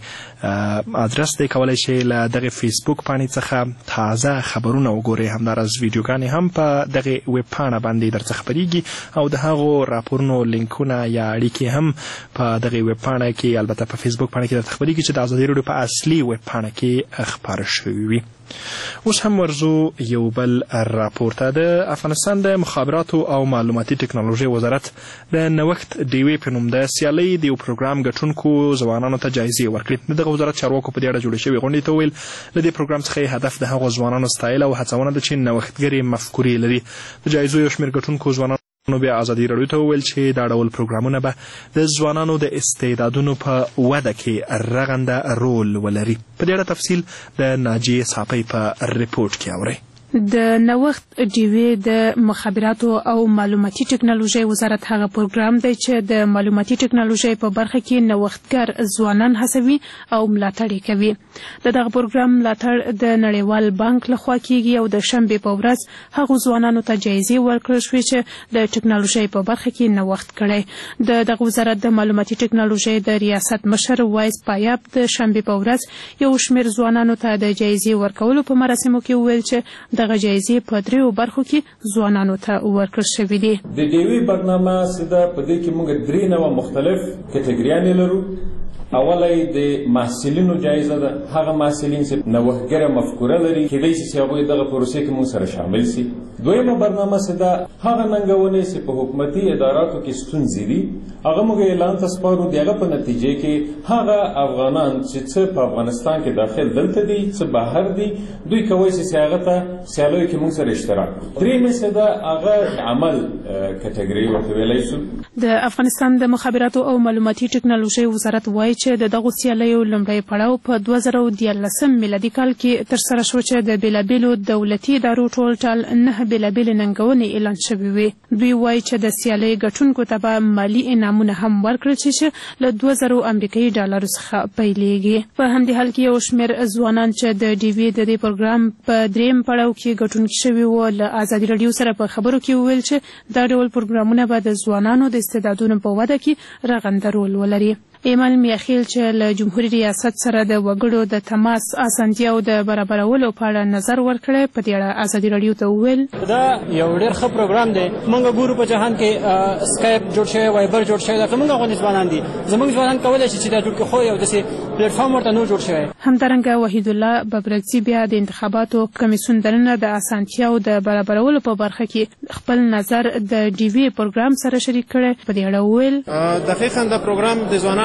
ادرس دی. کولی شئ له دغې فیسبوک پاڼې څخه تازه خبرونه وګورئ. همداراز ویډیوګانې هم په دغې ویب پاڼه باندې درڅخه خپریږي او د هغو راپورونو لینکونه یا اړیکې هم په دغې ویب پاڼه کې، البته په فیسبوک پاڼه کې درته خپریږي چې د ازادي راډیو په اصلي ویب پاڼه کې خپاره شوي وي. اوس هم ورځو یو بل راپور ته. د افغانستان د مخابراتو او معلوماتي ټکنالوژۍ وزارت د نوښت ډیوې په نوم د سیالۍ د یو پروګرام ګټونکو ځوانانو ته جایزې ورکړې. د دغه وزارت چارواکو په دې اړه جوړې شوې غونډې ته وویل له دې پروګرام څخه یې هدف د هغو ځوانانو ستایل او هڅونه ده چې نوښتګرې مفکورې لري. د جایزو یو شمېر ګټونکو ځوانانو نو بیا ازادي راډیو ته وویل چې دا ډول پروګرامونه به د ځوانانو د استعدادونو په وده کې رغنده رول ولري. په دې اړه تفصیل د ناجیې صافۍ په ریپورټ کې اورئ. د نوښت ډیوې د مخابراتو او معلوماتي ټکنالوژۍ وزارت هغه پروګرام دی چې د معلوماتي ټکنالوژۍ په برخه کې نوښتګر ځوانان هڅوي او ملاتړ یې کوي. د دغه پروګرام ملاتړ د نړیوال بانک لخوا کیږي او د شنبې په ورځ هغو ځوانانو ته جایزې ورکړل شوې چې د ټکنالوژۍ په برخه کې نوښت کړی. د دغه وزارت د معلوماتي ټکنالوژۍ د ریاست مشر وایس پایاب د شنبې په ورځ یو شمېر ځوانانو ته د جایزې ورکولو په مراسمو کې وویل چې دغه جایزې په دریو برخو کې ځوانانو ته ورکړل شوې دي. د ډیوې برنامه سیده په دې کې موږ درې نوع مختلف کټګریانې لرو. اوله یې د محصلینو جایزه ده. هغه محصلین چې نوښتګره مفکوره لري کیدای شي چې هغوی دغه پروسې کې موږ سره شامل سي. دویمه برنامه سیده هغه ننګونې چې په حکومتي اداراتو کې ستونزې دي هغه موږ اعلان ته سپارو. د هغه په نتیجې کې هغه افغانان چې څه په افغانستان کې داخل دلته دي څه بهر دي دوی کولی شي چې هغه ته سیالیو کې موږ سره اشتراک وکړي. درېیمه سیده هغه عمل کټګري ورته ویلی شو. د افغانستان د مخابراتو او معلوماتي ټکنالوژۍ وزارت وایي چې د دغو سیالیو لومړی پړاو په دوه زره دیارلسم میلادي کال کې ترسره شو چې د بېلابېلو دولتي ادارو ټول ټال نهه بېلابېلې ننګونې اعلان شوې وې. دوی وایي چې د سیالۍ ګټونکو ته به مالي انعامونه هم ورکړل شي چې له دوه زرو امریکایي ډالرو څخه پیلېږي. په همدې حال کې یو شمېر ځوانان چې د ډیوې د دې پروګرام په درېیم پړاو کې ګټونکي شوي وو له ازادي راډیو سره په خبرو کې وویل چې دا ډول پروګرامونه به د ځوانانو د استعدادونو په وده کې رغنده رول ولري. ایمان میاخیل چې له جمهوریت ریاست سره د وګړو د تماس اسانتیاو د برابرولو په اړه نظر ورکړی په دې اړه ازادي راډیو ته وویل دا یو ډېر ښه پروګرام دی. موږ ګورو په جهان کې سکایپ جوړ شوی، وایبر جوړ شوی، دا موږ غوندې ځوانان دي. زموږ ځوانان کولی شي چې دا جوړ کړي خو یو داسې پلیټفارم ورته نو جوړ شوی. همدارنګه وحید الله ببرکزي بیا د انتخاباتو کمیسیون دننه د اسانتیاو د برابرولو په برخه کې خپل نظر د ډیوې پروګرام سره شریک کړی. په دې اړه وویل دقیقاً دا پروګرام د ځوانانو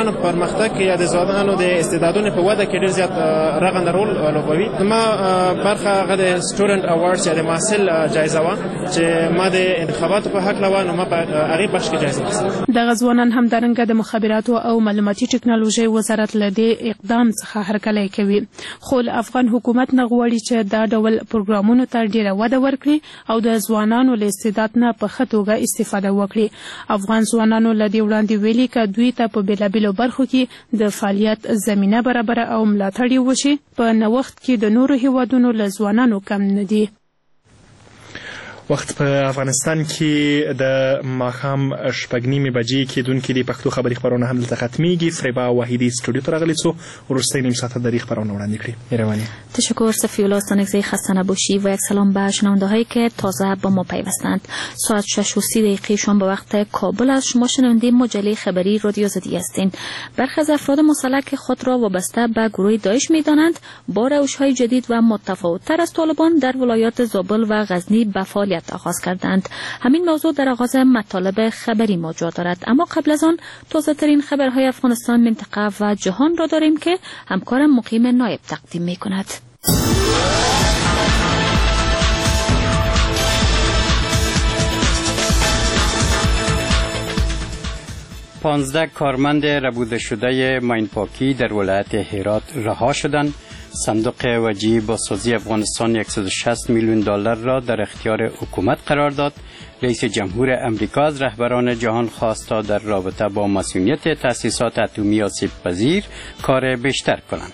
ځوانانو په پرمختګ کې یا د ځوانانو د استعدادونو په وده کې ډېر زیات رغنده رول لوبوي. ما برخه هغه د سټوډنټ اوارډز یا د محصل جایزه وه چې ما د انتخاباتو په هکله وه، نو ما په هغې بخش کې جایزه واخیسته. دغه ځوانان همدارنګه د مخابراتو او معلوماتي ټکنالوژۍ وزارت له دې اقدام څخه هرکلی کوي، خو له افغان حکومت نه غواړي چې دا ډول پروګرامونو ته ډېره وده ورکړي او د ځوانانو له استعداد نه په ښه توګه استفاده وکړي. افغان ځوانانو له دې وړاندې ویلي که دوی ته په بېلابېلو برخو کې د فعالیت زمینه برابره او ملاتړ وشي، په نوښت کې د نورو هیوادونو له ځوانانو کم نه دي. وخت په افغانستان کې د ماښام شپږ نیمې بجې کېدونکې د پښتو خبري خپرونه هم دلته ختمیږي. فریبا واحدي سټوډیو ته راغلې څو وروستۍ نیم ساعته دری خبرونه وړاندې کړي. مهرباني. تشکر صفی الله استانکزی، خسته نباشی و یک سلام به شنونده‌هایی که تازه با ما پیوستند. ساعت شش و سی دقیقه شام به وقت کابل از شما شنونده مجله خبری رادیو آزادی هستین. برخی از افراد مسلح خود را وابسته به گروه داعش می‌دانند با روش‌های جدید و متفاوت‌تر از طالبان در ولایات زابل و غزنی به فعالیت آغاز کردند. همین موضوع در آغاز مطالب خبری ما جا دارد، اما قبل از آن تازه ترین خبرهای افغانستان، منطقه و جهان را داریم که همکارم مقیم نایب تقدیم می کند. پانزده کارمند ربوده شده ماینپاکی در ولایت هرات رها شدند. صندوق وجیه بازسازی افغانستان صد و شصت میلیون دلار را در اختیار حکومت قرار داد. رئیس جمهور امریکا از رهبران جهان خواست تا در رابطه با مسئولیت تأسیسات اتمی آسیب پذیر کار بیشتر کنند.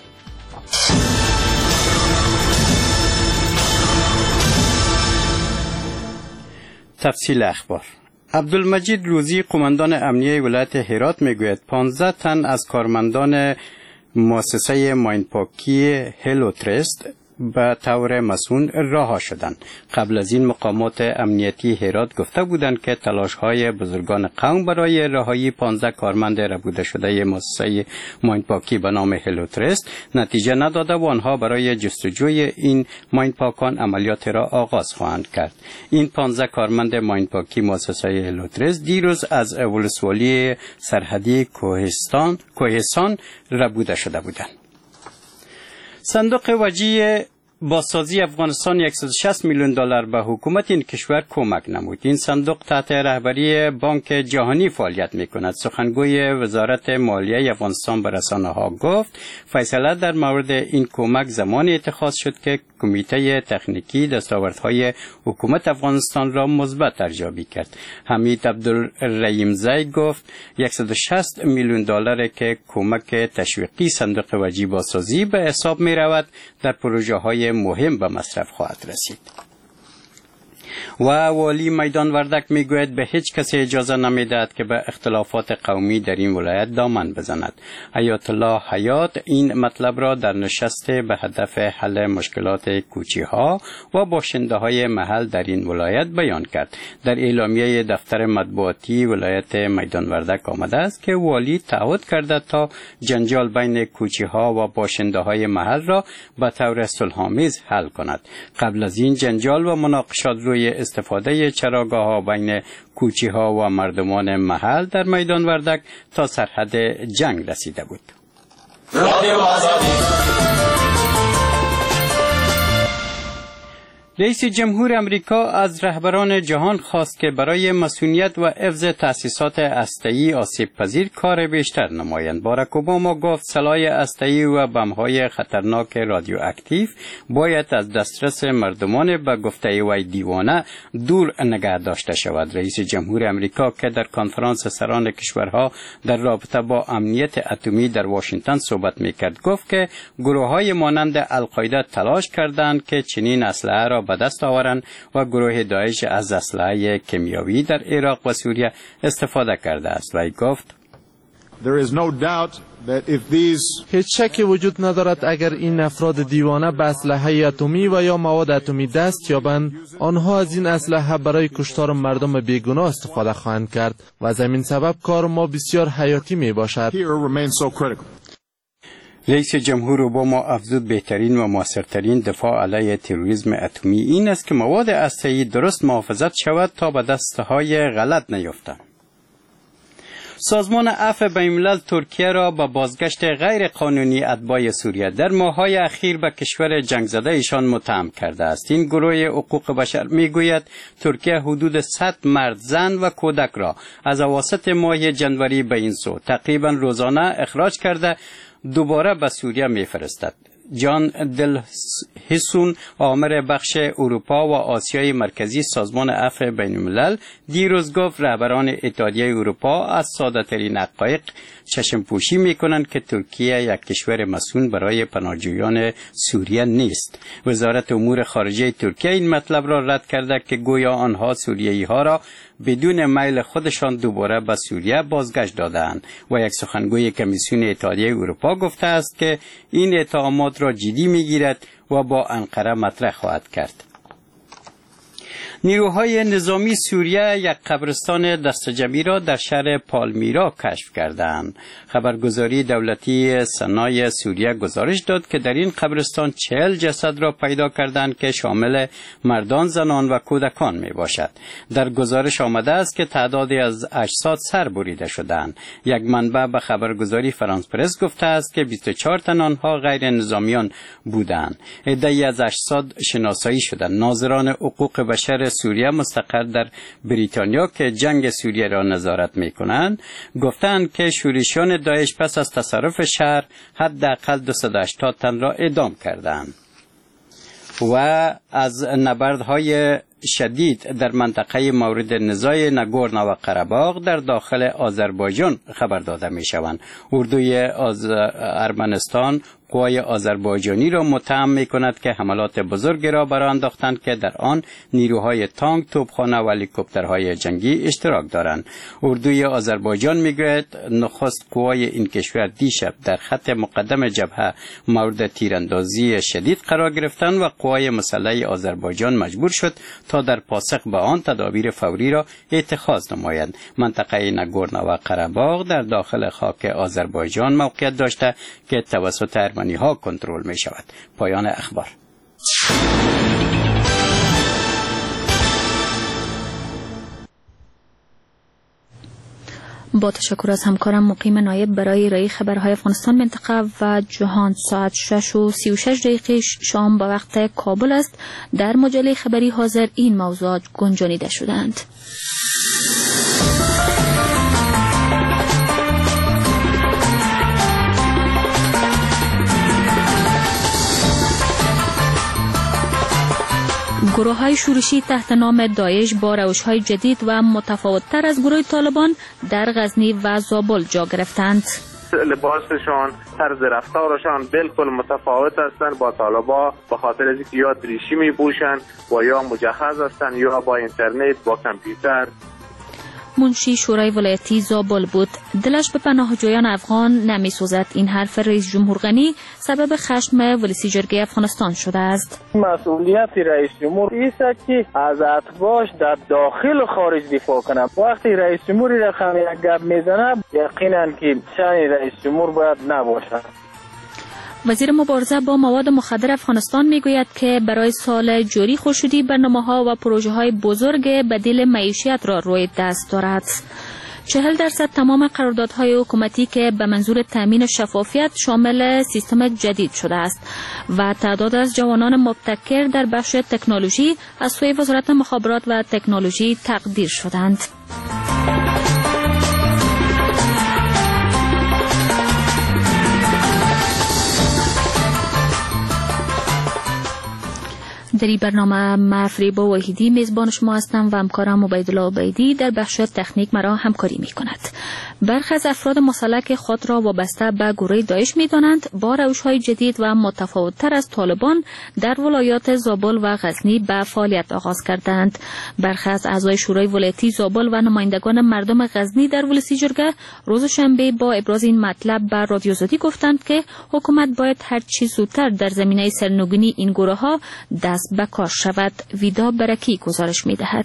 تفصیل اخبار. عبدالمجید روزی، قماندان امنیه ولایت هرات، میگوید پانزده تن از کارمندان مؤسسه ماینپاکی هلوترست به طور مسئول رها شدند. قبل از این مقامات امنیتی هرات گفته بودند که تلاش‌های بزرگان قوم برای رهایی پانزده کارمند ربوده شده مؤسسه ماینپاکی به نام هلوترست نتیجه نداده و آنها برای جستجوی این ماینپاکان عملیات را آغاز خواهند کرد. این پانزده کارمند ماینپاکی مؤسسه هلوترست دیروز از ولسوالی سرحدی کوهستان کوهستان ربوده شده بودند. صندوق وجیه بازسازی افغانستان صد و شصت میلیون دلار به حکومت این کشور کمک نمود. این صندوق تحت رهبری بانک جهانی فعالیت می‌کند. سخنگوی وزارت مالیه افغانستان به رسانه‌ها گفت فیصله در مورد این کمک زمانی اتخاذ شد که کمیته تکنیکی دستاوردهای حکومت افغانستان را مثبت ارزیابی کرد. حمید عبدالرحیمزی گفت صد و شصت میلیون دلار که کمک تشویقی صندوق وجیه بازسازی به حساب می‌رود در پروژه‌های مهم به مصرف خواهد رسید. و والی میدان وردک میگوید به هیچ کسی اجازه نمیدهد که به اختلافات قومی در این ولایت دامن بزند. حیات الله حیات این مطلب را در نشست به هدف حل مشکلات کوچی ها و باشنده های محل در این ولایت بیان کرد. در اعلامیه دفتر مطبوعاتی ولایت میدان وردک آمده است که والی تعهد کرده تا جنجال بین کوچی ها و باشنده های محل را به طور صلح‌آمیز حل کند. قبل از این جنجال و مناقشات روی استفاده چراگاه ها بین کوچی ها و مردمان محل در میدان وردک تا سرحد جنگ رسیده بود. رئیس جمهور امریکا از رهبران جهان خواست که برای مسئولیت و حفظ تأسیسات هسته‌ای آسیب پذیر کار بیشتر نمایند. باراک اوباما گفت سلاح هسته‌ای و بمب‌های خطرناک رادیواکتیو باید از دسترس مردمان به گفته وی دیوانه دور نگه داشته شود. رئیس جمهور امریکا که در کنفرانس سران کشورها در رابطه با امنیت اتمی در واشنگتن صحبت میکرد گفت که گروه‌های مانند القاعده تلاش کردند که چنین اسلحه را به دست آورند و گروه داعش از اسلحه کیمیایی در عراق و سوریه استفاده کرده است. وی گفت There is no doubt that if these هیچ شکی وجود ندارد اگر این افراد دیوانه به اسلحه اتمی و یا مواد اتمی دست یابند، آنها از این اسلحه برای کشتار مردم بیگناه استفاده خواهند کرد و از همین سبب کار ما بسیار حیاتی می باشد. رئیس جمهور اوباما افزود بهترین و موثرترین دفاع علیه تروریسم اتمی این است که مواد هسته‌ای درست محافظت شود تا به دستهای غلط نیفتند. سازمان عفو بین‌الملل ترکیه را با بازگشت غیر قانونی اتباع سوریه در ماه‌های اخیر به کشور جنگ زده ایشان متهم کرده است. این گروه حقوق بشر میگوید ترکیه حدود صد مرد، زن و کودک را از اواسط ماه جنوری به این سو تقریبا روزانه اخراج کرده دوباره به سوریه میفرستد. جان دل حسون آمر بخش اروپا و آسیای مرکزی سازمان عفو بین‌الملل دیروز گفت رهبران اتحادیه اروپا از ساده ترین حقایق چشم پوشی می کنند که ترکیه یک کشور مسئول برای پناهجویان سوریه نیست. وزارت امور خارجه ترکیه این مطلب را رد کرده که گویا آنها سوریایی ها را بدون میل خودشان دوباره به سوریه بازگشت دادند و یک سخنگوی کمیسیون اتحادیه اروپا گفته است که این اتهامات را جدی میگیرد و با انقره مطرح خواهد کرد. نیروهای نظامی سوریه یک قبرستان دستجمعی را در شهر پالمیرا کشف کردند. خبرگزاری دولتی سنای سوریه گزارش داد که در این قبرستان چهل جسد را پیدا کردند که شامل مردان، زنان و کودکان می باشد. در گزارش آمده است که تعدادی از اجساد سر بریده شدند. یک منبع به خبرگزاری فرانس پرس گفته است که بیست و چهار تن آنها غیر نظامیان بودند. عده‌ای از اجساد شناسایی شدند. ناظران حقوق بشر سوریه مستقر در بریتانیا که جنگ سوریه را نظارت می کنند گفتند که شورشیان داعش پس از تصرف شهر حداقل دویست و هشتاد تن را اعدام کردند و از نبردهای شدید در منطقه مورد نزاع ناگورنو و قره‌باغ در داخل آذربایجان خبر داده می شوند. اردوی از ارمنستان قوای آذربایجانی را متهم می کند که حملات بزرگی را برآ انداختند که در آن نیروهای تانک، توپخانه و هلیکوپترهای جنگی اشتراک دارند. اردوی آذربایجان می گوید نخست قوای این کشور دیشب در خط مقدم جبهه مورد تیراندازی شدید قرار گرفتند و قوای مسلح آذربایجان مجبور شد تا در پاسخ به آن تدابیر فوری را اتخاذ نمایند. منطقه ناگورنو و قره‌باغ در داخل خاک آذربایجان موقعیت داشته که توسط ارمنی ها کنترل می شود. پایان اخبار. با تشکر از همکارم مقیم نایب برای ارائه خبرهای افغانستان منطقه و جهان. ساعت شش و سی و شش دقیقه شام به وقت کابل است. در مجله خبری حاضر این موضوعات گنجانیده شدند. گروه های شورشی تحت نام داعش با روش های جدید و متفاوت تر از گروه طالبان در غزنی و زابل جا گرفتند. لباسشان، طرز رفتارشان بالکل متفاوت هستند با طالبا به خاطر از اینکه یا دریشی می پوشند و یا مجهز هستند یا با اینترنت با کامپیوتر. منشی شورای ولایتی زابل بود. دلش به پناهجویان افغان نمی سوزد. این حرف رئیس جمهور غنی سبب خشم ولسی جرگه افغانستان شده است. مسئولیت رئیس جمهور است که از اتباعش در داخل و خارج دفاع کنه. وقتی رئیس جمهور رقم یک گپ میزنه یقینا که شأن رئیس جمهور باید نباشه. وزیر مبارزه با مواد مخدر افغانستان میگوید که برای سال جاری خورشیدی برنامه‌ها و پروژه‌های بزرگ بدیل معیشت را روی دست دارد. چهل درصد تمام قراردادهای حکومتی که به منظور تامین شفافیت شامل سیستم جدید شده است و تعداد از جوانان مبتکر در بخش تکنولوژی از سوی وزارت مخابرات و تکنولوژی تقدیر شدند. در این برنامه من فریبا وحیدی میزبان شما هستم و همکارم عبیدالله عبیدی در بخش تکنیک مرا همکاری می کند. برخی از افراد مسلح که خود را وابسته به گروه داعش می دانند با روش‌های جدید و متفاوت‌تر از طالبان در ولایات زابل و غزنی به فعالیت آغاز کردند. برخی از اعضای شورای ولایتی زابل و نمایندگان مردم غزنی در ولسی جرگه روز شنبه با ابراز این مطلب به رادیو آزادی گفتند که حکومت باید هر چه زودتر در زمینه سرنگونی این گروه‌ها دست به کار شود. ویدا برکی گزارش می‌دهد.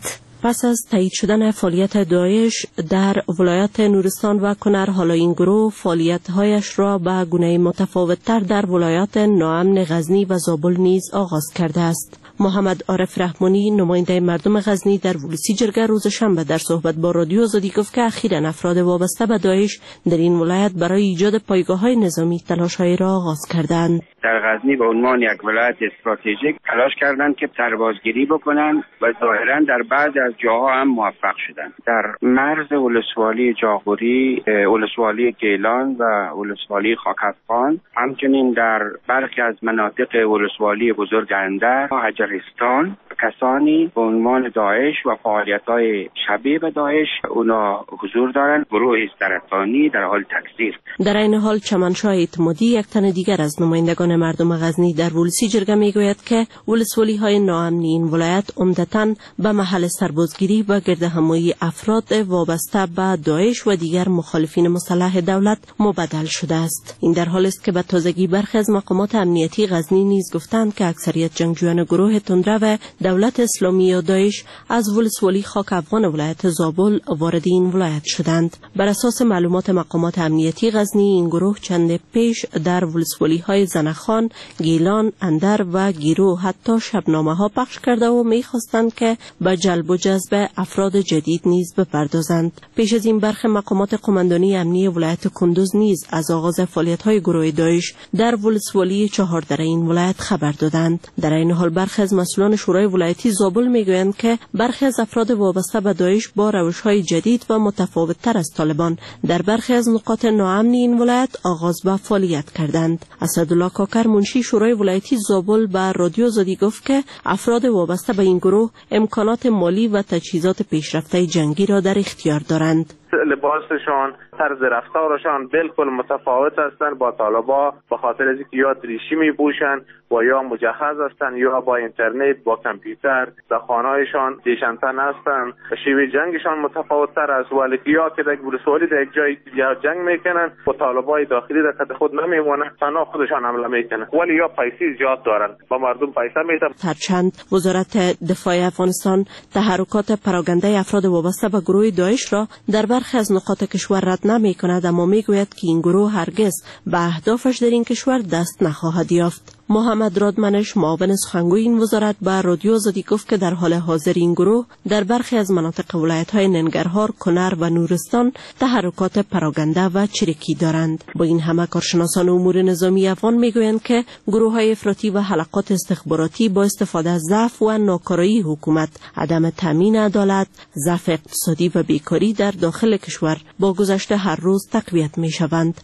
پس از تایید شدن فعالیت داعش در ولایت نورستان و کنر، حالا این گروه فعالیت‌هایش را به گونه متفاوت‌تر در ولایات ناامن غزنی و زابل نیز آغاز کرده است. محمد عارف رحمانی، نماینده مردم غزنی در ولسی جرگه، روز شنبه در صحبت با رادیو آزادی گفت که اخیراً افراد وابسته به داعش در این ولایت برای ایجاد پایگاه‌های نظامی تلاش‌هایی را آغاز کردند. در غزنی به عنوان یک ولایت استراتژیک تلاش کردند که سربازگیری بکنند و ظاهراً در بعضی از جاها هم موفق شدند. در مرز ولسوالی جاغوری، ولسوالی گیلان و ولسوالی خاکستان، همچنین در برخی از مناطق ولسوالی بزرگ اندر و هجرستان، کسانی به عنوان داعش و فعالیت‌های شبیه به داعش اونا حضور دارند. گروه سرطانی در حال تکثیر. در این حال چمنشاه اعتمادی، یک تن دیگر از نمایندگان مردم غزنی در ولسی جرگه میگوید که ولسوالی‌های ناامنی این ولایت عمدتاً به محل سربازگیری و گردهمایی افراد وابسته به داعش و دیگر مخالفین مسلح دولت مبدل شده است. این در حالی است که به تازگی برخی از مقامات امنیتی غزنی نیز گفتند که اکثریت جنگجویان گروه تندرو دولت اسلامی یا داعش از ولسوالی خاک افغان ولایت زابل وارد این ولایت شدند. بر اساس معلومات مقامات امنیتی غزنی، این گروه چند پیش در ولسوالی‌های زنخان، گیلان، اندر و گیرو حتی شبنامه‌ها پخش کرده و می‌خواستند که به جلب و جذب افراد جدید نیز بپردازند. پیش از این برخی مقامات قماندانی امنی ولایت کندوز نیز از آغاز فعالیت‌های گروه داعش در ولسوالی چهاردره این ولایت خبر دادند. در این حال برخی از مسئولان شورای ولایتی زابل میگویند که برخی از افراد وابسته به داعش با روش‌های جدید و متفاوت‌تر از طالبان در برخی از نقاط ناامن این ولایت آغاز به فعالیت کردند. اسدالله کاکر، منشی شورای ولایتی زابل، به رادیو آزادی گفت که افراد وابسته به این گروه امکانات مالی و تجهیزات پیشرفته جنگی را در اختیار دارند. لباسشان، طرز رفتارشان بالکل متفاوت هستند با طالبا، به خاطر از اینکه یا ریشی می پوشن و یا مجهز هستند یا با اینترنت، با کامپیوتر در خانه‌هایشان دیشنتن هستند. شیوه جنگشان متفاوت تر است، ولی یا که در ولسوالی در یک جای جنگ میکنن و طالبای داخلی در خود خود نمیمونن، تنها خودشان حمله میکنن، ولی یا پیسې زیاد دارن، با مردم پیسه میدن. هرچند وزارت دفاع افغانستان تحرکات پراگنده افراد وابسته به گروه داعش را در برخی از نقاط کشور رد نمی کند، اما می گوید که این گروه هرگز به اهدافش در این کشور دست نخواهد یافت. محمد رادمنش، معاون سخنگوی این وزارت، به رادیو آزادی گفت که در حال حاضر این گروه در برخی از مناطق ولایت‌های ننگرهار، کنر و نورستان تحرکات پراگنده و چریکی دارند. با این همه کارشناسان امور نظامی افغان میگویند که گروه‌های افراطی و حلقات استخباراتی با استفاده از ضعف و ناکارایی حکومت، عدم تامین عدالت، ضعف اقتصادی و بیکاری در داخل کشور با گذشت هر روز تقویت می‌شوند.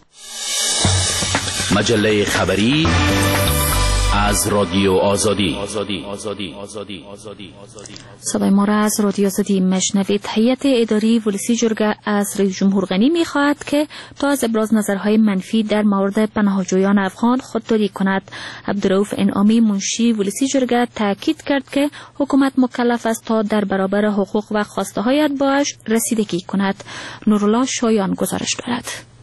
مجله خبری از رادیو آزادی. صدای ما را از رادیو آزادی مشنوید. هیئت اداری ولسی جرگه از رئیس جمهور غنی می خواهد که تا از ابراز نظرهای منفی در مورد پناهجویان افغان خودداری کند. عبدالرؤوف انعامی، منشی ولسی جرگه، تاکید کرد که حکومت مکلف است تا در برابر حقوق و خواسته های اتباعش رسیدگی کند. نورالله شایان گزارش دارد.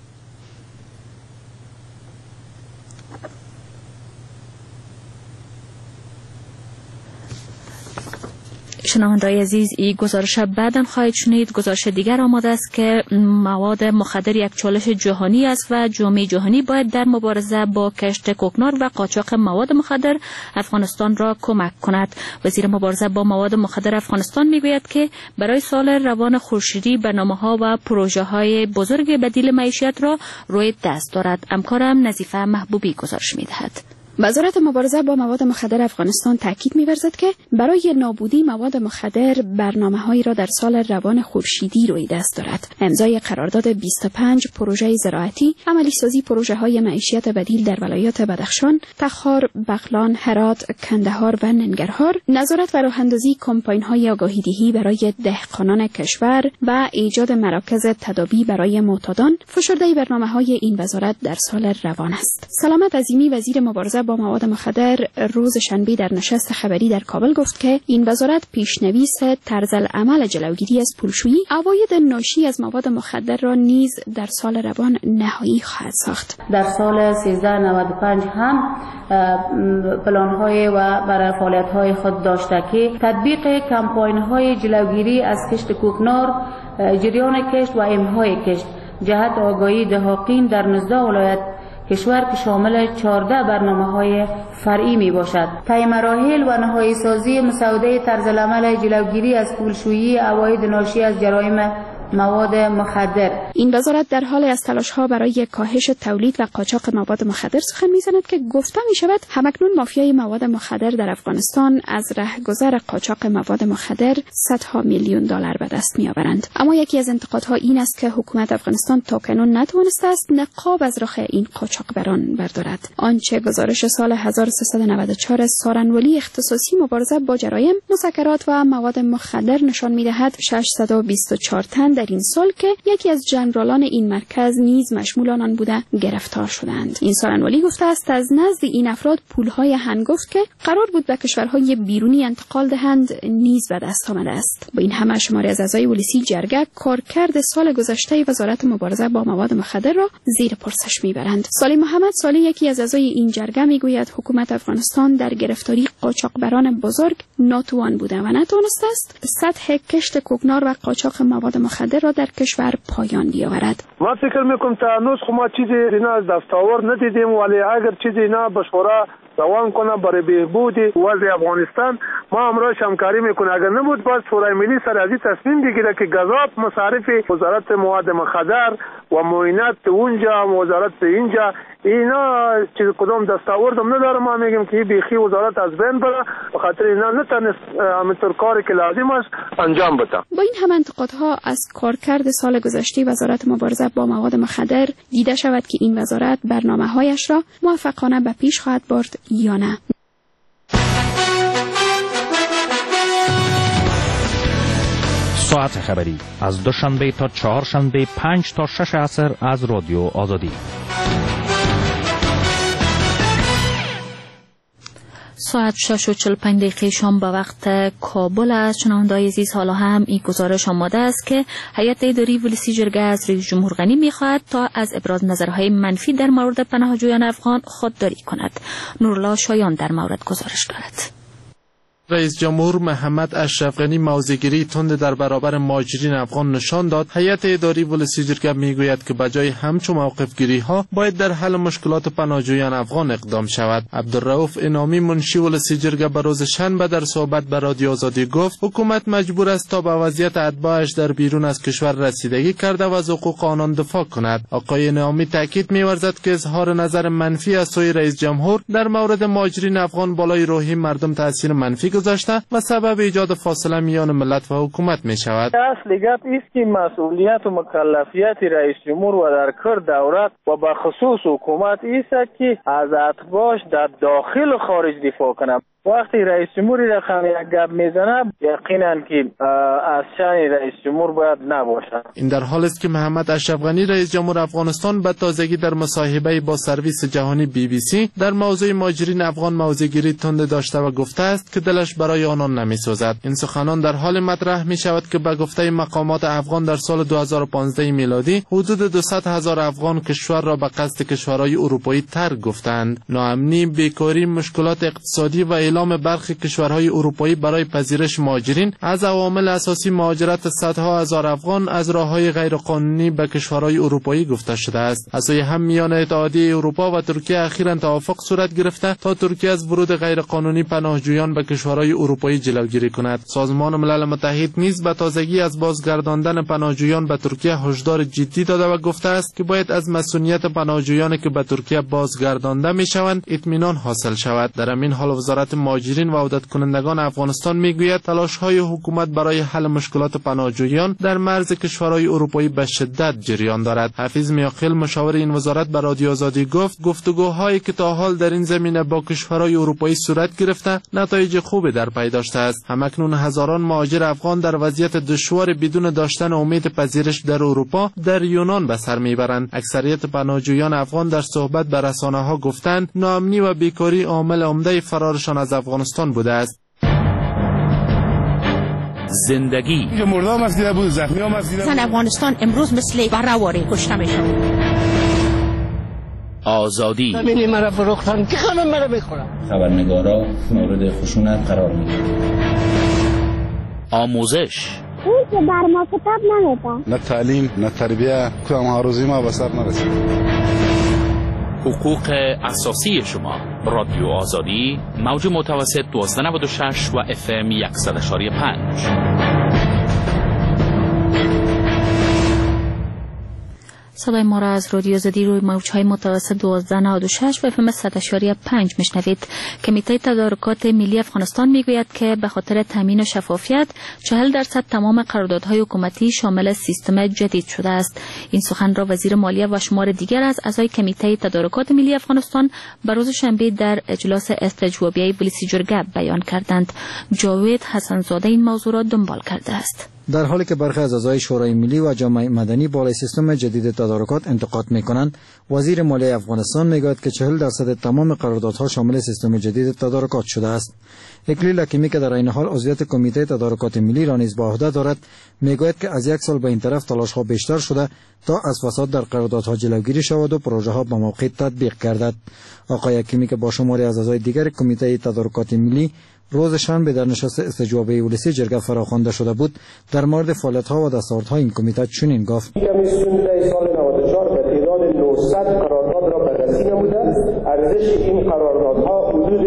شنونده‌های عزیز، این گزارش بعداً خواهید شنید. گزارش دیگر آماده است که مواد مخدر یک چالش جهانی است و جامعه جهانی باید در مبارزه با کشت کوکنار و قاچاق مواد مخدر افغانستان را کمک کند. وزیر مبارزه با مواد مخدر افغانستان میگوید که برای سال روان خورشیدی برنامه‌ها و پروژه‌های بزرگ بدیل معیشت را روی دست دارد. همکارم نظیفه محبوبی گزارش می‌دهد. وزارت مبارزه با مواد مخدر افغانستان تاکید می‌ورزد که برای نابودی مواد مخدر برنامه‌هایی را در سال روان خورشیدی روی دست دارد. امضای قرارداد بیست و پنج پروژه زراعتی، عملی سازی پروژه‌های معیشت بدیل در ولایات بدخشان، تخار، بغلان، هرات، کندهار و ننگرهار، نظارت و راه‌اندازی کمپاین‌های آگاهی‌دهی برای دهقانان کشور و ایجاد مراکز تداوی برای معتادان، فشرده برنامه‌های این وزارت در سال روان است. سلامت عظیمی، وزیر مبارزه با مواد مخدر روز شنبه در نشست خبری در کابل گفت که این وزارت پیشنویس طرز العمل جلوگیری از پولشویی عواید ناشی از مواد مخدر را نیز در سال روان نهایی خواهد ساخت. در سال سیزده نود و پنج هم پلان‌های و برای فعالیت‌های خود داشته که تطبیق کمپاین‌های جلوگیری از کشت کوکنار، جریان کشت و امهای کشت، جهت آگاهی دهاقین در نوزده ولایت کشور که شامل چهارده برنامه‌های فرعی می باشد. طی مراحل و نهایی سازی مسوده طرز العمل جلوگیری از پولشویی عواید ناشی از جرایم مواد مخدر. این وزارت در حال از تلاش‌ها برای کاهش تولید و قاچاق مواد مخدر سخن می‌زند که گفته می‌شود همکنون مافیای مواد مخدر در افغانستان از رهگذر قاچاق مواد مخدر صدها میلیون دلار به دست می‌آورند. اما یکی از انتقادها این است که حکومت افغانستان تاکنون نتوانسته است نقاب از رخ این قاچاقبران بردارد. آنچه گزارش سال هزار و سیصد و نود و چهار سارنولی اختصاصی مبارزه با جرایم، مسکرات و مواد مخدر نشان می‌دهد ششصد و بیست و چهار تن در این سال که یکی از جنرالان این مرکز نیز مشمول آن بوده گرفتار شدند. این سارنولی گفته است از نزد این افراد پولهای هنگفت که قرار بود به کشورهای بیرونی انتقال دهند نیز به دست آمده است. با این همه شماری از اعضای پلیسی جرگه کارکرد سال گذشته وزارت مبارزه با مواد مخدر را زیر پرسش میبرند. سالی محمد سالی یکی از اعضای این جرگه میگوید حکومت افغانستان در گرفتاری قاچاقبران بزرگ ناتوان بوده و نتوانسته است سطح کشت کوکنار و قاچاق مواد مخدر را در کشور پایان بیاورد. ما فکر میکنم تا هنوز خو ما چیزی اینا از دستاورد ندیدیم، ولی اگر چیزی اینا به شورا روان کنه برای بهبود وضع افغانستان ما امروز همکاری میکنه. اگر نبود باز شورای ملی سر از این تصمیم بگیره که گزاف مصارف وزارت مواد مخدر و معاینات اونجا وزارت اینجا اینا چیز کدام دستاورد هم نداره. ما میگیم که بیخی وزارت از بین بره به خاطر اینا نتونست همینطور کاری که لازم است انجام بده. با این هم انتقادها از کارکرد سال گذشته وزارت مبارزه با مواد مخدر دیده شود که این وزارت برنامه‌هایش را موفقانه به پیش خواهد برد یا نه. ساعت خبری از دوشنبه تا چهارشنبه پنج تا شش عصر از رادیو آزادی. ساعت شش و چهل و پنج دقیقه شام به وقت کابل است. شنونده‌های عزیز حالا هم این گزارش آماده است که هیئت اداری ولسی جرگه از رئیس جمهور غنی می‌خواهد تا از ابراز نظرهای منفی در مورد پناهجویان افغان خودداری کند. نورالله شایان در مورد گزارش دارد. رئیس جمهور محمد اشرف غنی موضع‌گیری تند در برابر مهاجرین افغان نشان داد. هیئت اداری ولسی جرگه میگوید که بجای همچون موقف‌گیری ها باید در حل مشکلات پناهجویان افغان اقدام شود. عبدالرؤوف انعامی منشی ولسی جرگه به روز شنبه در صحبت با رادیو آزادی گفت حکومت مجبور است تا به وضعیت اتباعش در بیرون از کشور رسیدگی کرده و از حقوق آنان دفاع کند. آقای انعامی تاکید می‌ورزد که اظهار نظر منفی از سوی رئیس جمهور در مورد مهاجرین افغان بالای روحی مردم تاثیر منفی گذاشته و سبب ایجاد فاصله میان ملت و حکومت می شود. اصل گپ است که مسئولیت و مکلفیت رئیس جمهور و در کار دولت و به خصوص حکومت است که از اتباعش در داخل و خارج دفاع کنه. وقتی رئیس جمهور رقم یک گپ میزنه یقینا که از شأن رئیس جمهور باید نباشه. این در حالی است که محمد اشرف غنی رئیس جمهور افغانستان به تازگی در مصاحبه با سرویس جهانی بی بی سی در موضوع مهاجرین افغان موضع‌گیری تند داشته و گفته است که دلش برای آنان نمی‌سوزد. این سخنان در حال مطرح می شود که به گفته مقامات افغان در سال دو هزار و پانزده میلادی حدود دویست هزار افغان کشور را به قصد کشورهای اروپایی ترک گفتند. ناامنی، بیکاری، مشکلات اقتصادی و اعلام برخی کشورهای اروپایی برای پذیرش مهاجرین از عوامل اساسی مهاجرت صدها هزار افغان از راههای غیرقانونی به کشورهای اروپایی گفته شده است. از سوی هم میان اتحادیه اروپا و ترکیه اخیراً توافق صورت گرفته تا ترکیه از ورود غیرقانونی پناهجویان به کشورهای اروپایی جلوگیری کند. سازمان ملل متحد نیز به تازگی از بازگرداندن پناهجویان به ترکیه هشدار جدی داده و گفته است که باید از مسئولیت پناهجویان که به ترکیه بازگردانده میشوند اطمینان حاصل شود. در همین حال وزارت مهاجرین و عودت کنندگان افغانستان میگوید تلاش‌های حکومت برای حل مشکلات پناهجویان در مرز کشورهای اروپایی به شدت جریان دارد. حفیظ میاخیل مشاور این وزارت به رادیو آزادی گفت گفتگوهایی که تا حال در این زمینه با کشورهای اروپایی صورت گرفته نتایج خوبی در پی داشته است. همکنون هزاران مهاجر افغان در وضعیت دشوار بدون داشتن امید پذیرش در اروپا در یونان به سر میبرند. اکثریت پناهجویان افغان در صحبت به رسانه‌ها گفتند ناامنی و بیکاری عامل عمده فرارشان از افغانستان بوده است. زندگی مردم از دیده بود، زخمی هم از دیده بود. زن افغانستان امروز مثل برهواری کشته میشن. آزادی ببینی مرا فروختن که همه مرا بخورم. خبرنگارا مورد خشونت قرار میگیرن. آموزش اون که بر ما کتاب نمیده. نه تعلیم نه تربیه کام هاروزی ما به سر نرسید. حقوق اساسی شما. رادیو آزادی موج متوسط دوازده نود و شش و اف ام صد و پنج. صدای ما را از رادیو آزادی روی موج‌های متوسط دوازده نود و شش و اف ام صد و پنج میشنوید. کمیته تدارکات ملی افغانستان میگوید که به خاطر تامین شفافیت چهل درصد تمام قراردادهای حکومتی شامل سیستم جدید شده است. این سخن را وزیر مالیه و شمار دیگر از اعضای کمیته تدارکات ملی افغانستان به روز شنبه در اجلاس استجوابیه ولسی جرگه بیان کردند. جاوید حسنزاده این موضوع را دنبال کرده است. در حالی که برخی از اعضای شورای ملی و جامعه مدنی بالای سیستم جدید تدارکات انتقاد می‌کنند، وزیر مالیه افغانستان میگوید که چهل درصد تمام قراردادها شامل سیستم جدید تدارکات شده است. اکلیل حکیمی که در این حال عضویت کمیته تدارکات ملی را نیز به عهده دارد، میگوید که از یک سال به این طرف تلاش‌ها بیشتر شده تا از فساد در قراردادها جلوگیری شود و پروژه‌ها به موقع تطبیق گردد. آقای حکیمی که با شماری از اعضای دیگر کمیته تدارکات ملی روز شنبه در نشست استجوابی ولسی جرگه فراخوانده شده بود، در مورد فعالیت‌ها و دستاوردهای این کمیته چنین گفت: کمیسیون در سال نود و چهار به تعداد نهصد قرارداد را بررسی نموده. ارزش این قراردادها حدود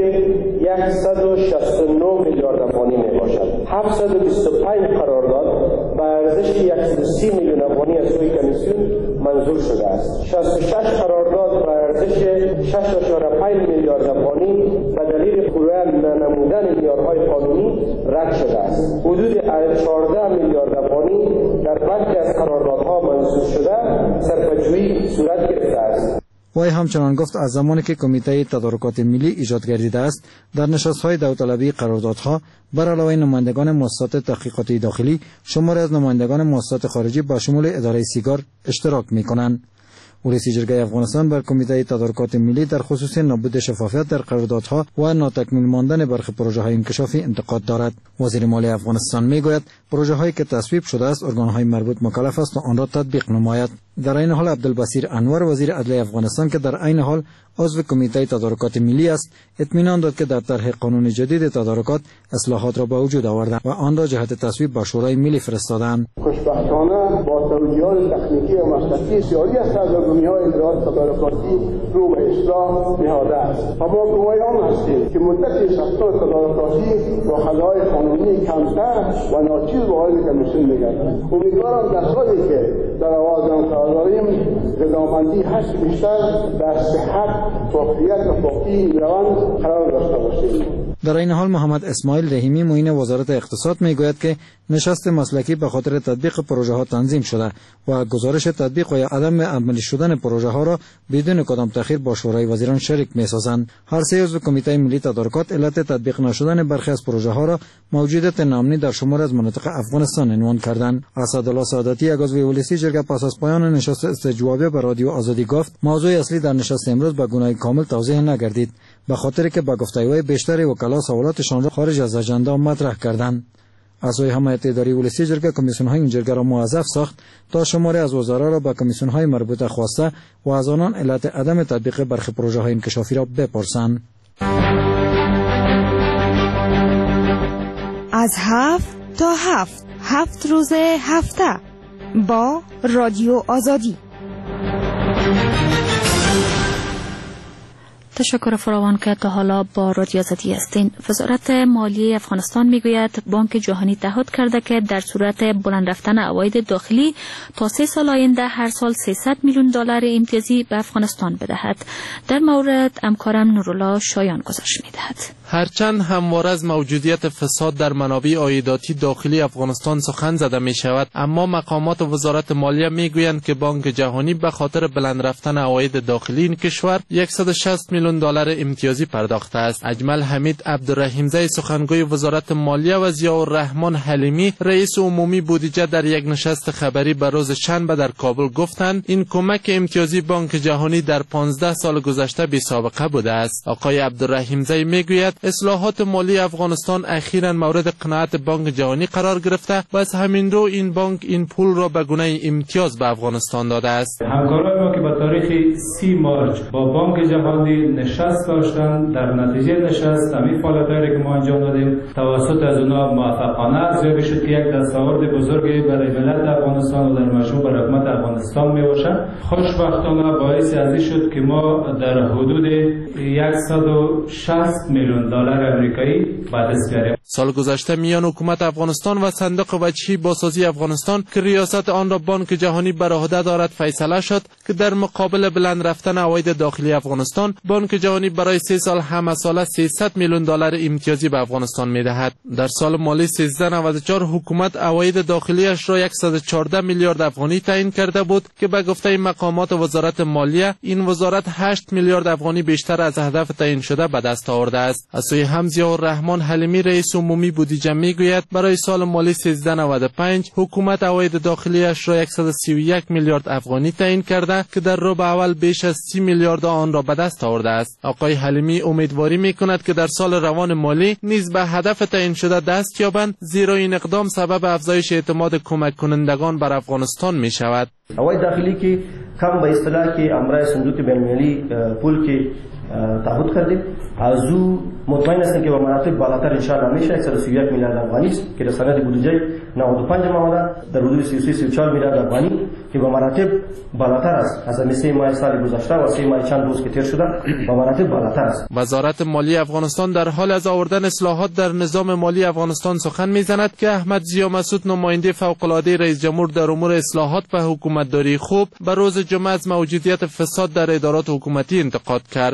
صد و شصت و نه میلیارد افغانی میباشد. هفتصد و بیست و پنج قرارداد به ارزش صد و سی میلیون افغانی از سوی کمیسیون منظور شده است. شصت و شش قرارداد به ارزش شش و پنج میلیارد افغانی به دلیل پویان نمودن معیارهای قانونی رد شده است. حدود چهارده میلیارد افغانی در برخی از قراردادها منظور شده صرفه‌جویی صورت گرفته است. وی همچنان گفت از زمانی که کمیته تدارکات ملی ایجاد گردیده است، در نشست‌های داوطلبی قراردادها بر علاوه نمایندگان مؤسسات تحقیقاتی داخلی، شماری از نمایندگان مؤسسات خارجی با شمول اداره سیگار اشتراک می‌کنند. ولسی جرگه افغانستان بر کمیته تدارکات ملی در خصوص نابود شفافیت در قراردادها و ناتکمیل ماندن برخی پروژه‌های انکشافی انتقاد دارد. وزیر مالیه افغانستان میگوید پروژه‌هایی که تصویب شده است ارگان‌های مربوط مکلف است تا آن را تطبیق نماید. در این حال عبدالبصیر انور وزیر عدلیه افغانستان که در عین حال عضو کمیته تدارکات ملی است، اطمینان داد که در طرح قانون جدید تدارکات اصلاحات را به وجود آورده و آن را جهت تصویب به شورای ملی فرستادند. خوشبختانه با توجیهات تکنیکی و مسلکی سیاسی از سرگرمی‌های اجرات تدارکاتی رو به اصلاح نهاده است. اما گواهی آن هستیم که مدت ساختار تدارکاتی با خطاهای قانونی کمتر و ناچیز به حال کمیسیون می‌گردد. امیدوارم در حالی که در آواز آن داریم رضامندی هست بیشتر در صحت فوقیت و فوقی روان قرار داشته باشیم. در این حال محمد اسماعیل رحیمی معین وزارت اقتصاد میگوید که نشست مسلکی به خاطر تطبیق پروژه ها تنظیم شده و گزارش تطبیق و یا عدم عملی شدن پروژه ها را بدون کدام تأخیر با شورای وزیران شریک میسازند. هر سه عضو کمیته ملی تدارکات علت تطبیق نشدن برخی از پروژه ها را موجودیت ناامنی در شمار از مناطق افغانستان عنوان کردند. اسدالله سعادتی یک عضو ولسی جرگه پس از پایان نشست استجوابی به رادیو آزادی گفت موضوع اصلی در نشست امروز به گونه‌ای کامل توضیح نگردید، به خاطر که با گفتگوهای بیشتری وکلا سوالاتشان را خارج از اجندا مطرح کردند. اعضای حمایت اداری ولسی جرگه کمیسیون‌های این جرگه را موظف ساخت تا شماری از وزرا را به کمیسیون‌های مربوطه خواسته و از آنان علت عدم تطبیق برخی پروژه‌های انکشافی را بپرسند. از هفت تا هفت هفت روز هفته با رادیو آزادی. تشکر فراوان که تا حالا با رادیو آزادی هستین. وزارت مالیه افغانستان میگوید بانک جهانی تعهد کرده که در صورت بلند رفتن عواید داخلی تا سه سال آینده هر سال سیصد میلیون دلار امتیازی به افغانستان بدهد. در مورد همکارم نورالله شایان گزارش میدهد. هرچند همواره از موجودیت فساد در منابع عایداتی داخلی افغانستان سخن زده می شود، اما مقامات وزارت مالیه می گویند که بانک جهانی به خاطر بلند رفتن عواید داخلی این کشور صد و شصت میلیون دلار امتیازی پرداخته است. اجمل حمید عبدالرحیمزی سخنگوی وزارت مالیه و ضیاءالرحمن حلیمی رئیس عمومی بودجه در یک نشست خبری به روز شنبه در کابل گفتند این کمک امتیازی بانک جهانی در پانزده سال گذشته بی سابقه بوده است. آقای عبدالرحیمزی می گوید اصلاحات مالی افغانستان اخیراً مورد قناعت بانک جهانی قرار گرفته و از همین رو این بانک این پول را به گونه امتیاز به افغانستان داده است. همکاران ما که به تاریخ سی مارچ با بانک جهانی نشست داشتند، در نتیجه نشست همین فعالیتایی که ما انجام دادیم توسط از اونها موفقانه ارزیابی شد که یک دستاورد بزرگی برای ملت افغانستان و در مجموع برای حکومت افغانستان می باشد. خوشبختانه باعث ازی شد که ما در حدود صد و شصت میلیون دلار آمریکایی به دست بیاریم. سال گذشته میان حکومت افغانستان و صندوق وجهی بازسازی افغانستان که ریاست آن را بانک جهانی بر عهده دارد فیصله شد که در مقابل بلند رفتن عواید داخلی افغانستان بانک جهانی برای سه سال همه ساله سیصد میلیون دلار امتیازی به افغانستان میدهد. در سال مالی سیزده نود و چهار حکومت عواید داخلیش را صد و چهارده میلیارد افغانی تعیین کرده بود که به گفته مقامات وزارت مالیه این وزارت هشت میلیارد افغانی بیشتر از هدف تعیین شده به دست آورده است. از سوی هم ضیاءالرحمن حلیمی رئیس عمومی بودجه میگوید برای سال مالی سیزده نود و پنج حکومت عواید داخلیش را صد و سی و یک میلیارد افغانی تعیین کرده که در ربع اول بیش از سی میلیارد آن را به دست آورده است. آقای حلیمی امیدواری میکند که در سال روان مالی نیز به هدف تعیین شده دست یابند، زیرا این اقدام سبب افزایش اعتماد کمک کنندگان بر افغانستان می شود. عواید داخلی که کم به اصطلاح که امرای صندوق بین‌المللی پول که تعهد کردیم از او مطمئن هستیم که با مراتب بالاتر ان شاء الله میشه صد و سی و یک میلیارد افغانی است که در سند بودجه نود و پنج آمده در حدود سی و سه سی و چهار میلیارد افغانی که با مراتب بالاتر است از مثل ماه سال گذشته و سه ماه چند روز که تیر شده با مراتب بالاتر است. وزارت مالی افغانستان در حال از آوردن اصلاحات در نظام مالی افغانستان سخن میزند که احمد ضیا مسعود نماینده فوق العاده رئیس جمهور در امور اصلاحات و حکومتداری خوب به روز جمعه از موجودیت فساد در ادارات حکومتی انتقاد کرد.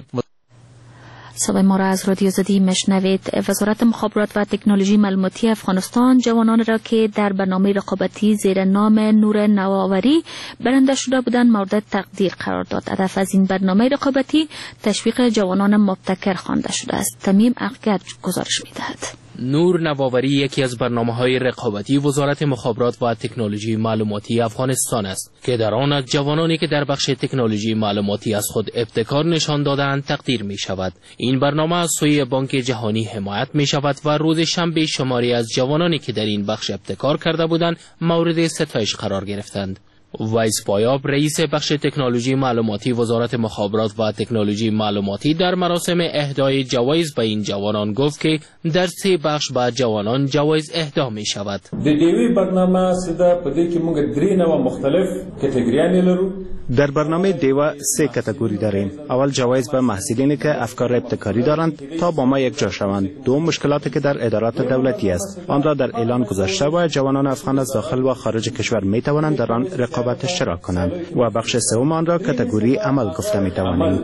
صدای ما را از رادیو آزادی مشنوید. وزارت مخابرات و تکنولوژی معلوماتی افغانستان جوانان را که در برنامه رقابتی زیر نام نور نوآوری برنده شده بودند مورد تقدیر قرار داد. هدف از این برنامه رقابتی تشویق جوانان مبتکر خوانده شده است. تمیم عقیقت گزارش می‌دهد. نور نوآوری یکی از برنامه‌های رقابتی وزارت مخابرات و تکنولوژی معلوماتی افغانستان است که در آن از جوانانی که در بخش تکنولوژی معلوماتی از خود ابتکار نشان دادند تقدیر می شود. این برنامه از سوی بانک جهانی حمایت می شود و روز شنبه شماری از جوانانی که در این بخش ابتکار کرده بودند مورد ستایش قرار گرفتند. ویس پایاب رئیس بخش تکنولوژی معلوماتی وزارت مخابرات و تکنولوژی معلوماتی در مراسم اهدای جوایز به این جوانان گفت که در سه بخش به جوانان جوایز اهدا می شود. د دیوی برنامه سیده په دې کې موږ درې نوع مختلف کټګریانې لرو. در برنامه دیوا سه کاتگوری داریم. اول جوایز به محصلینی که افکار ابتکاری دارند تا با ما یک جا شوند. دوم مشکلاتی که در ادارات دولتی است. آن را در اعلان گذاشته و جوانان افغان از داخل و خارج کشور می توانند در آن رقابت اشتراک کنند. و بخش سوم آن را کاتگوری عمل گفته می توانیم.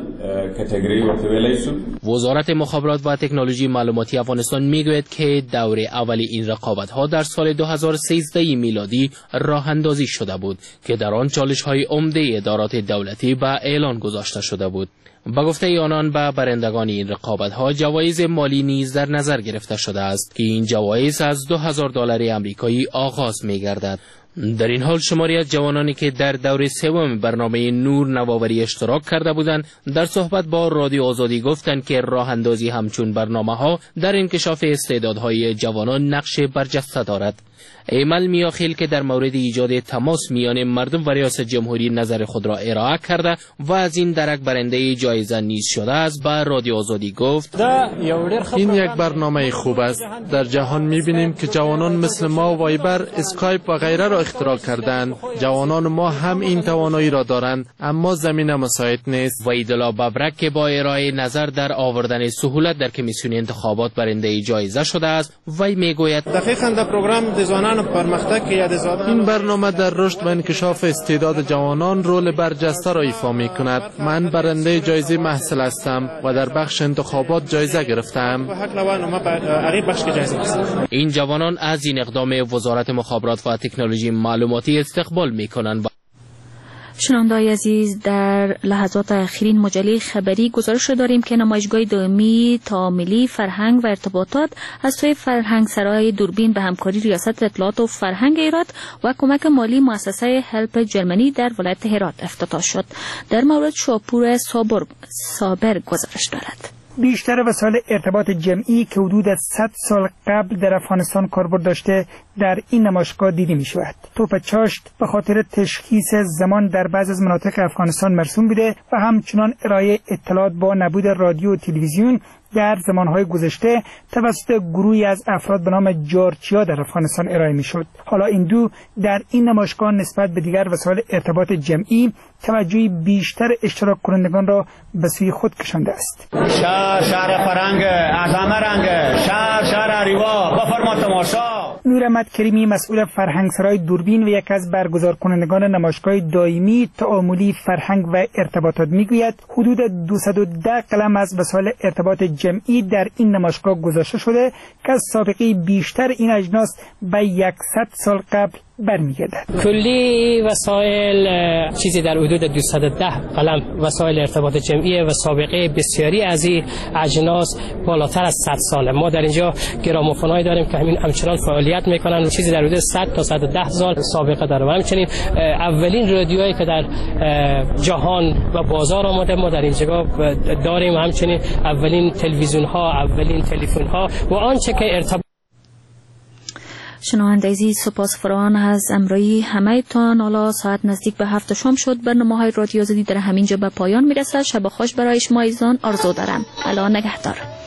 وزارت مخابرات و تکنولوژی معلوماتی افغانستان میگوید که دور اول این رقابت ها در سال دو هزار و سیزده میلادی راه اندازی شده بود که در آن چالش های عمده ادارات دولتی به اعلان گذاشته شده بود. با گفته آنان به برندگان این رقابت ها جوایز مالی نیز در نظر گرفته شده است که این جوایز از دو هزار دلار آمریکایی آغاز می گردد. در این حال شماری از جوانانی که در دور سوم برنامه نور نوآوری اشتراک کرده بودند در صحبت با رادیو آزادی گفتند که راه اندازی همچون برنامه ها در انکشاف استعدادهای جوانان نقش برجسته دارد. ایمل میاخیل که در مورد ایجاد تماس میان مردم و ریاست جمهوری نظر خود را ارائه کرده و از این درک برنده جایزه نیز شده است، به رادیو آزادی گفت این یک برنامه خوب است. در جهان میبینیم که جوانان مثل ما وایبر، اسکایپ و غیره را اختراع کردند. جوانان ما هم این توانایی را دارند، اما زمین مساعد نیست. وحیدالله ببرک که با ارائه نظر در آوردن سهولت در کمیسیون انتخابات برنده جایزه شده است، وی میگوید دقیقاً در پروگرام زنان پرمختگ یاد زدن این برنامه در رشد و انکشاف استعداد جوانان رول برجسته را ایفا می کند. من برنده جایزه محصل هستم و در بخش انتخابات جایزه گرفتم. این جوانان از این اقدام وزارت مخابرات و تکنولوژی معلوماتی استقبال می کنند. شنونده‌های عزیز، در لحظات اخیرین مجله خبری گزارش داریم که نمایشگاه دائمی تاملی فرهنگ و ارتباطات از سوی فرهنگ سرای دوربین به همکاری ریاست اطلاعات و فرهنگ ایران و کمک مالی مؤسسه هلپ جرمنی در ولایت هرات افتتاح شد. در مورد شاپور صابر صابر گزارش دارد. بیشتر وسایل ارتباط جمعی که حدود از صد سال قبل در افغانستان کاربرد داشته در این نمایشگاه دیده می شود. توپ چاشت به خاطر تشخیص زمان در بعض از مناطق افغانستان مرسوم بوده و همچنان ارائه اطلاعات با نبود رادیو و تلویزیون در زمانهای گذشته توسط گروهی از افراد به نام جارچیا در افغانستان ارائه میشد. حالا این دو در این نمایشگاه نسبت به دیگر وسایل ارتباط جمعی توجهی بیشتر اشتراک کنندگان را به سوی خود کشانده است. شهر شهر فرنگ اعظم رنگ شهر شهر اریوا بفرما تماشا. نورحمد کریمی مسئول فرهنگ سرای دوربین و یک از برگزار کنندگان نمایشگاه دائمی تعاملی فرهنگ و ارتباطات میگوید حدود دویست و ده قلم از وسایل ارتباط جمعی در این نمایشگاه گذاشته شده که از سابقه بیشتر این اجناس به صد سال قبل برمیگردد. کلی وسایل چیزی در حدود دویست و ده قلم وسایل ارتباط جمعی و سابقه بسیاری از این اجناس بالاتر از صد ساله. ما در اینجا گراموفونایی داریم که همین همچنان فعالیت میکنن، چیزی در حدود صد تا صد و ده سال سابقه داره. و همچنین اولین رادیویی که در جهان و بازار آمده ما در اینجا داریم، همچنین اولین تلویزیون ها، اولین تلفن ها و آنچه که ارتباط. شنونده عزیز، سپاس فراوان از امروی همه تان. حالا ساعت نزدیک به هفت شام شد. برنامه‌های رادیو آزادی در همینجا به پایان میرسد. شب خوش برای شما عزیزان آرزو دارم. الا نگهدار.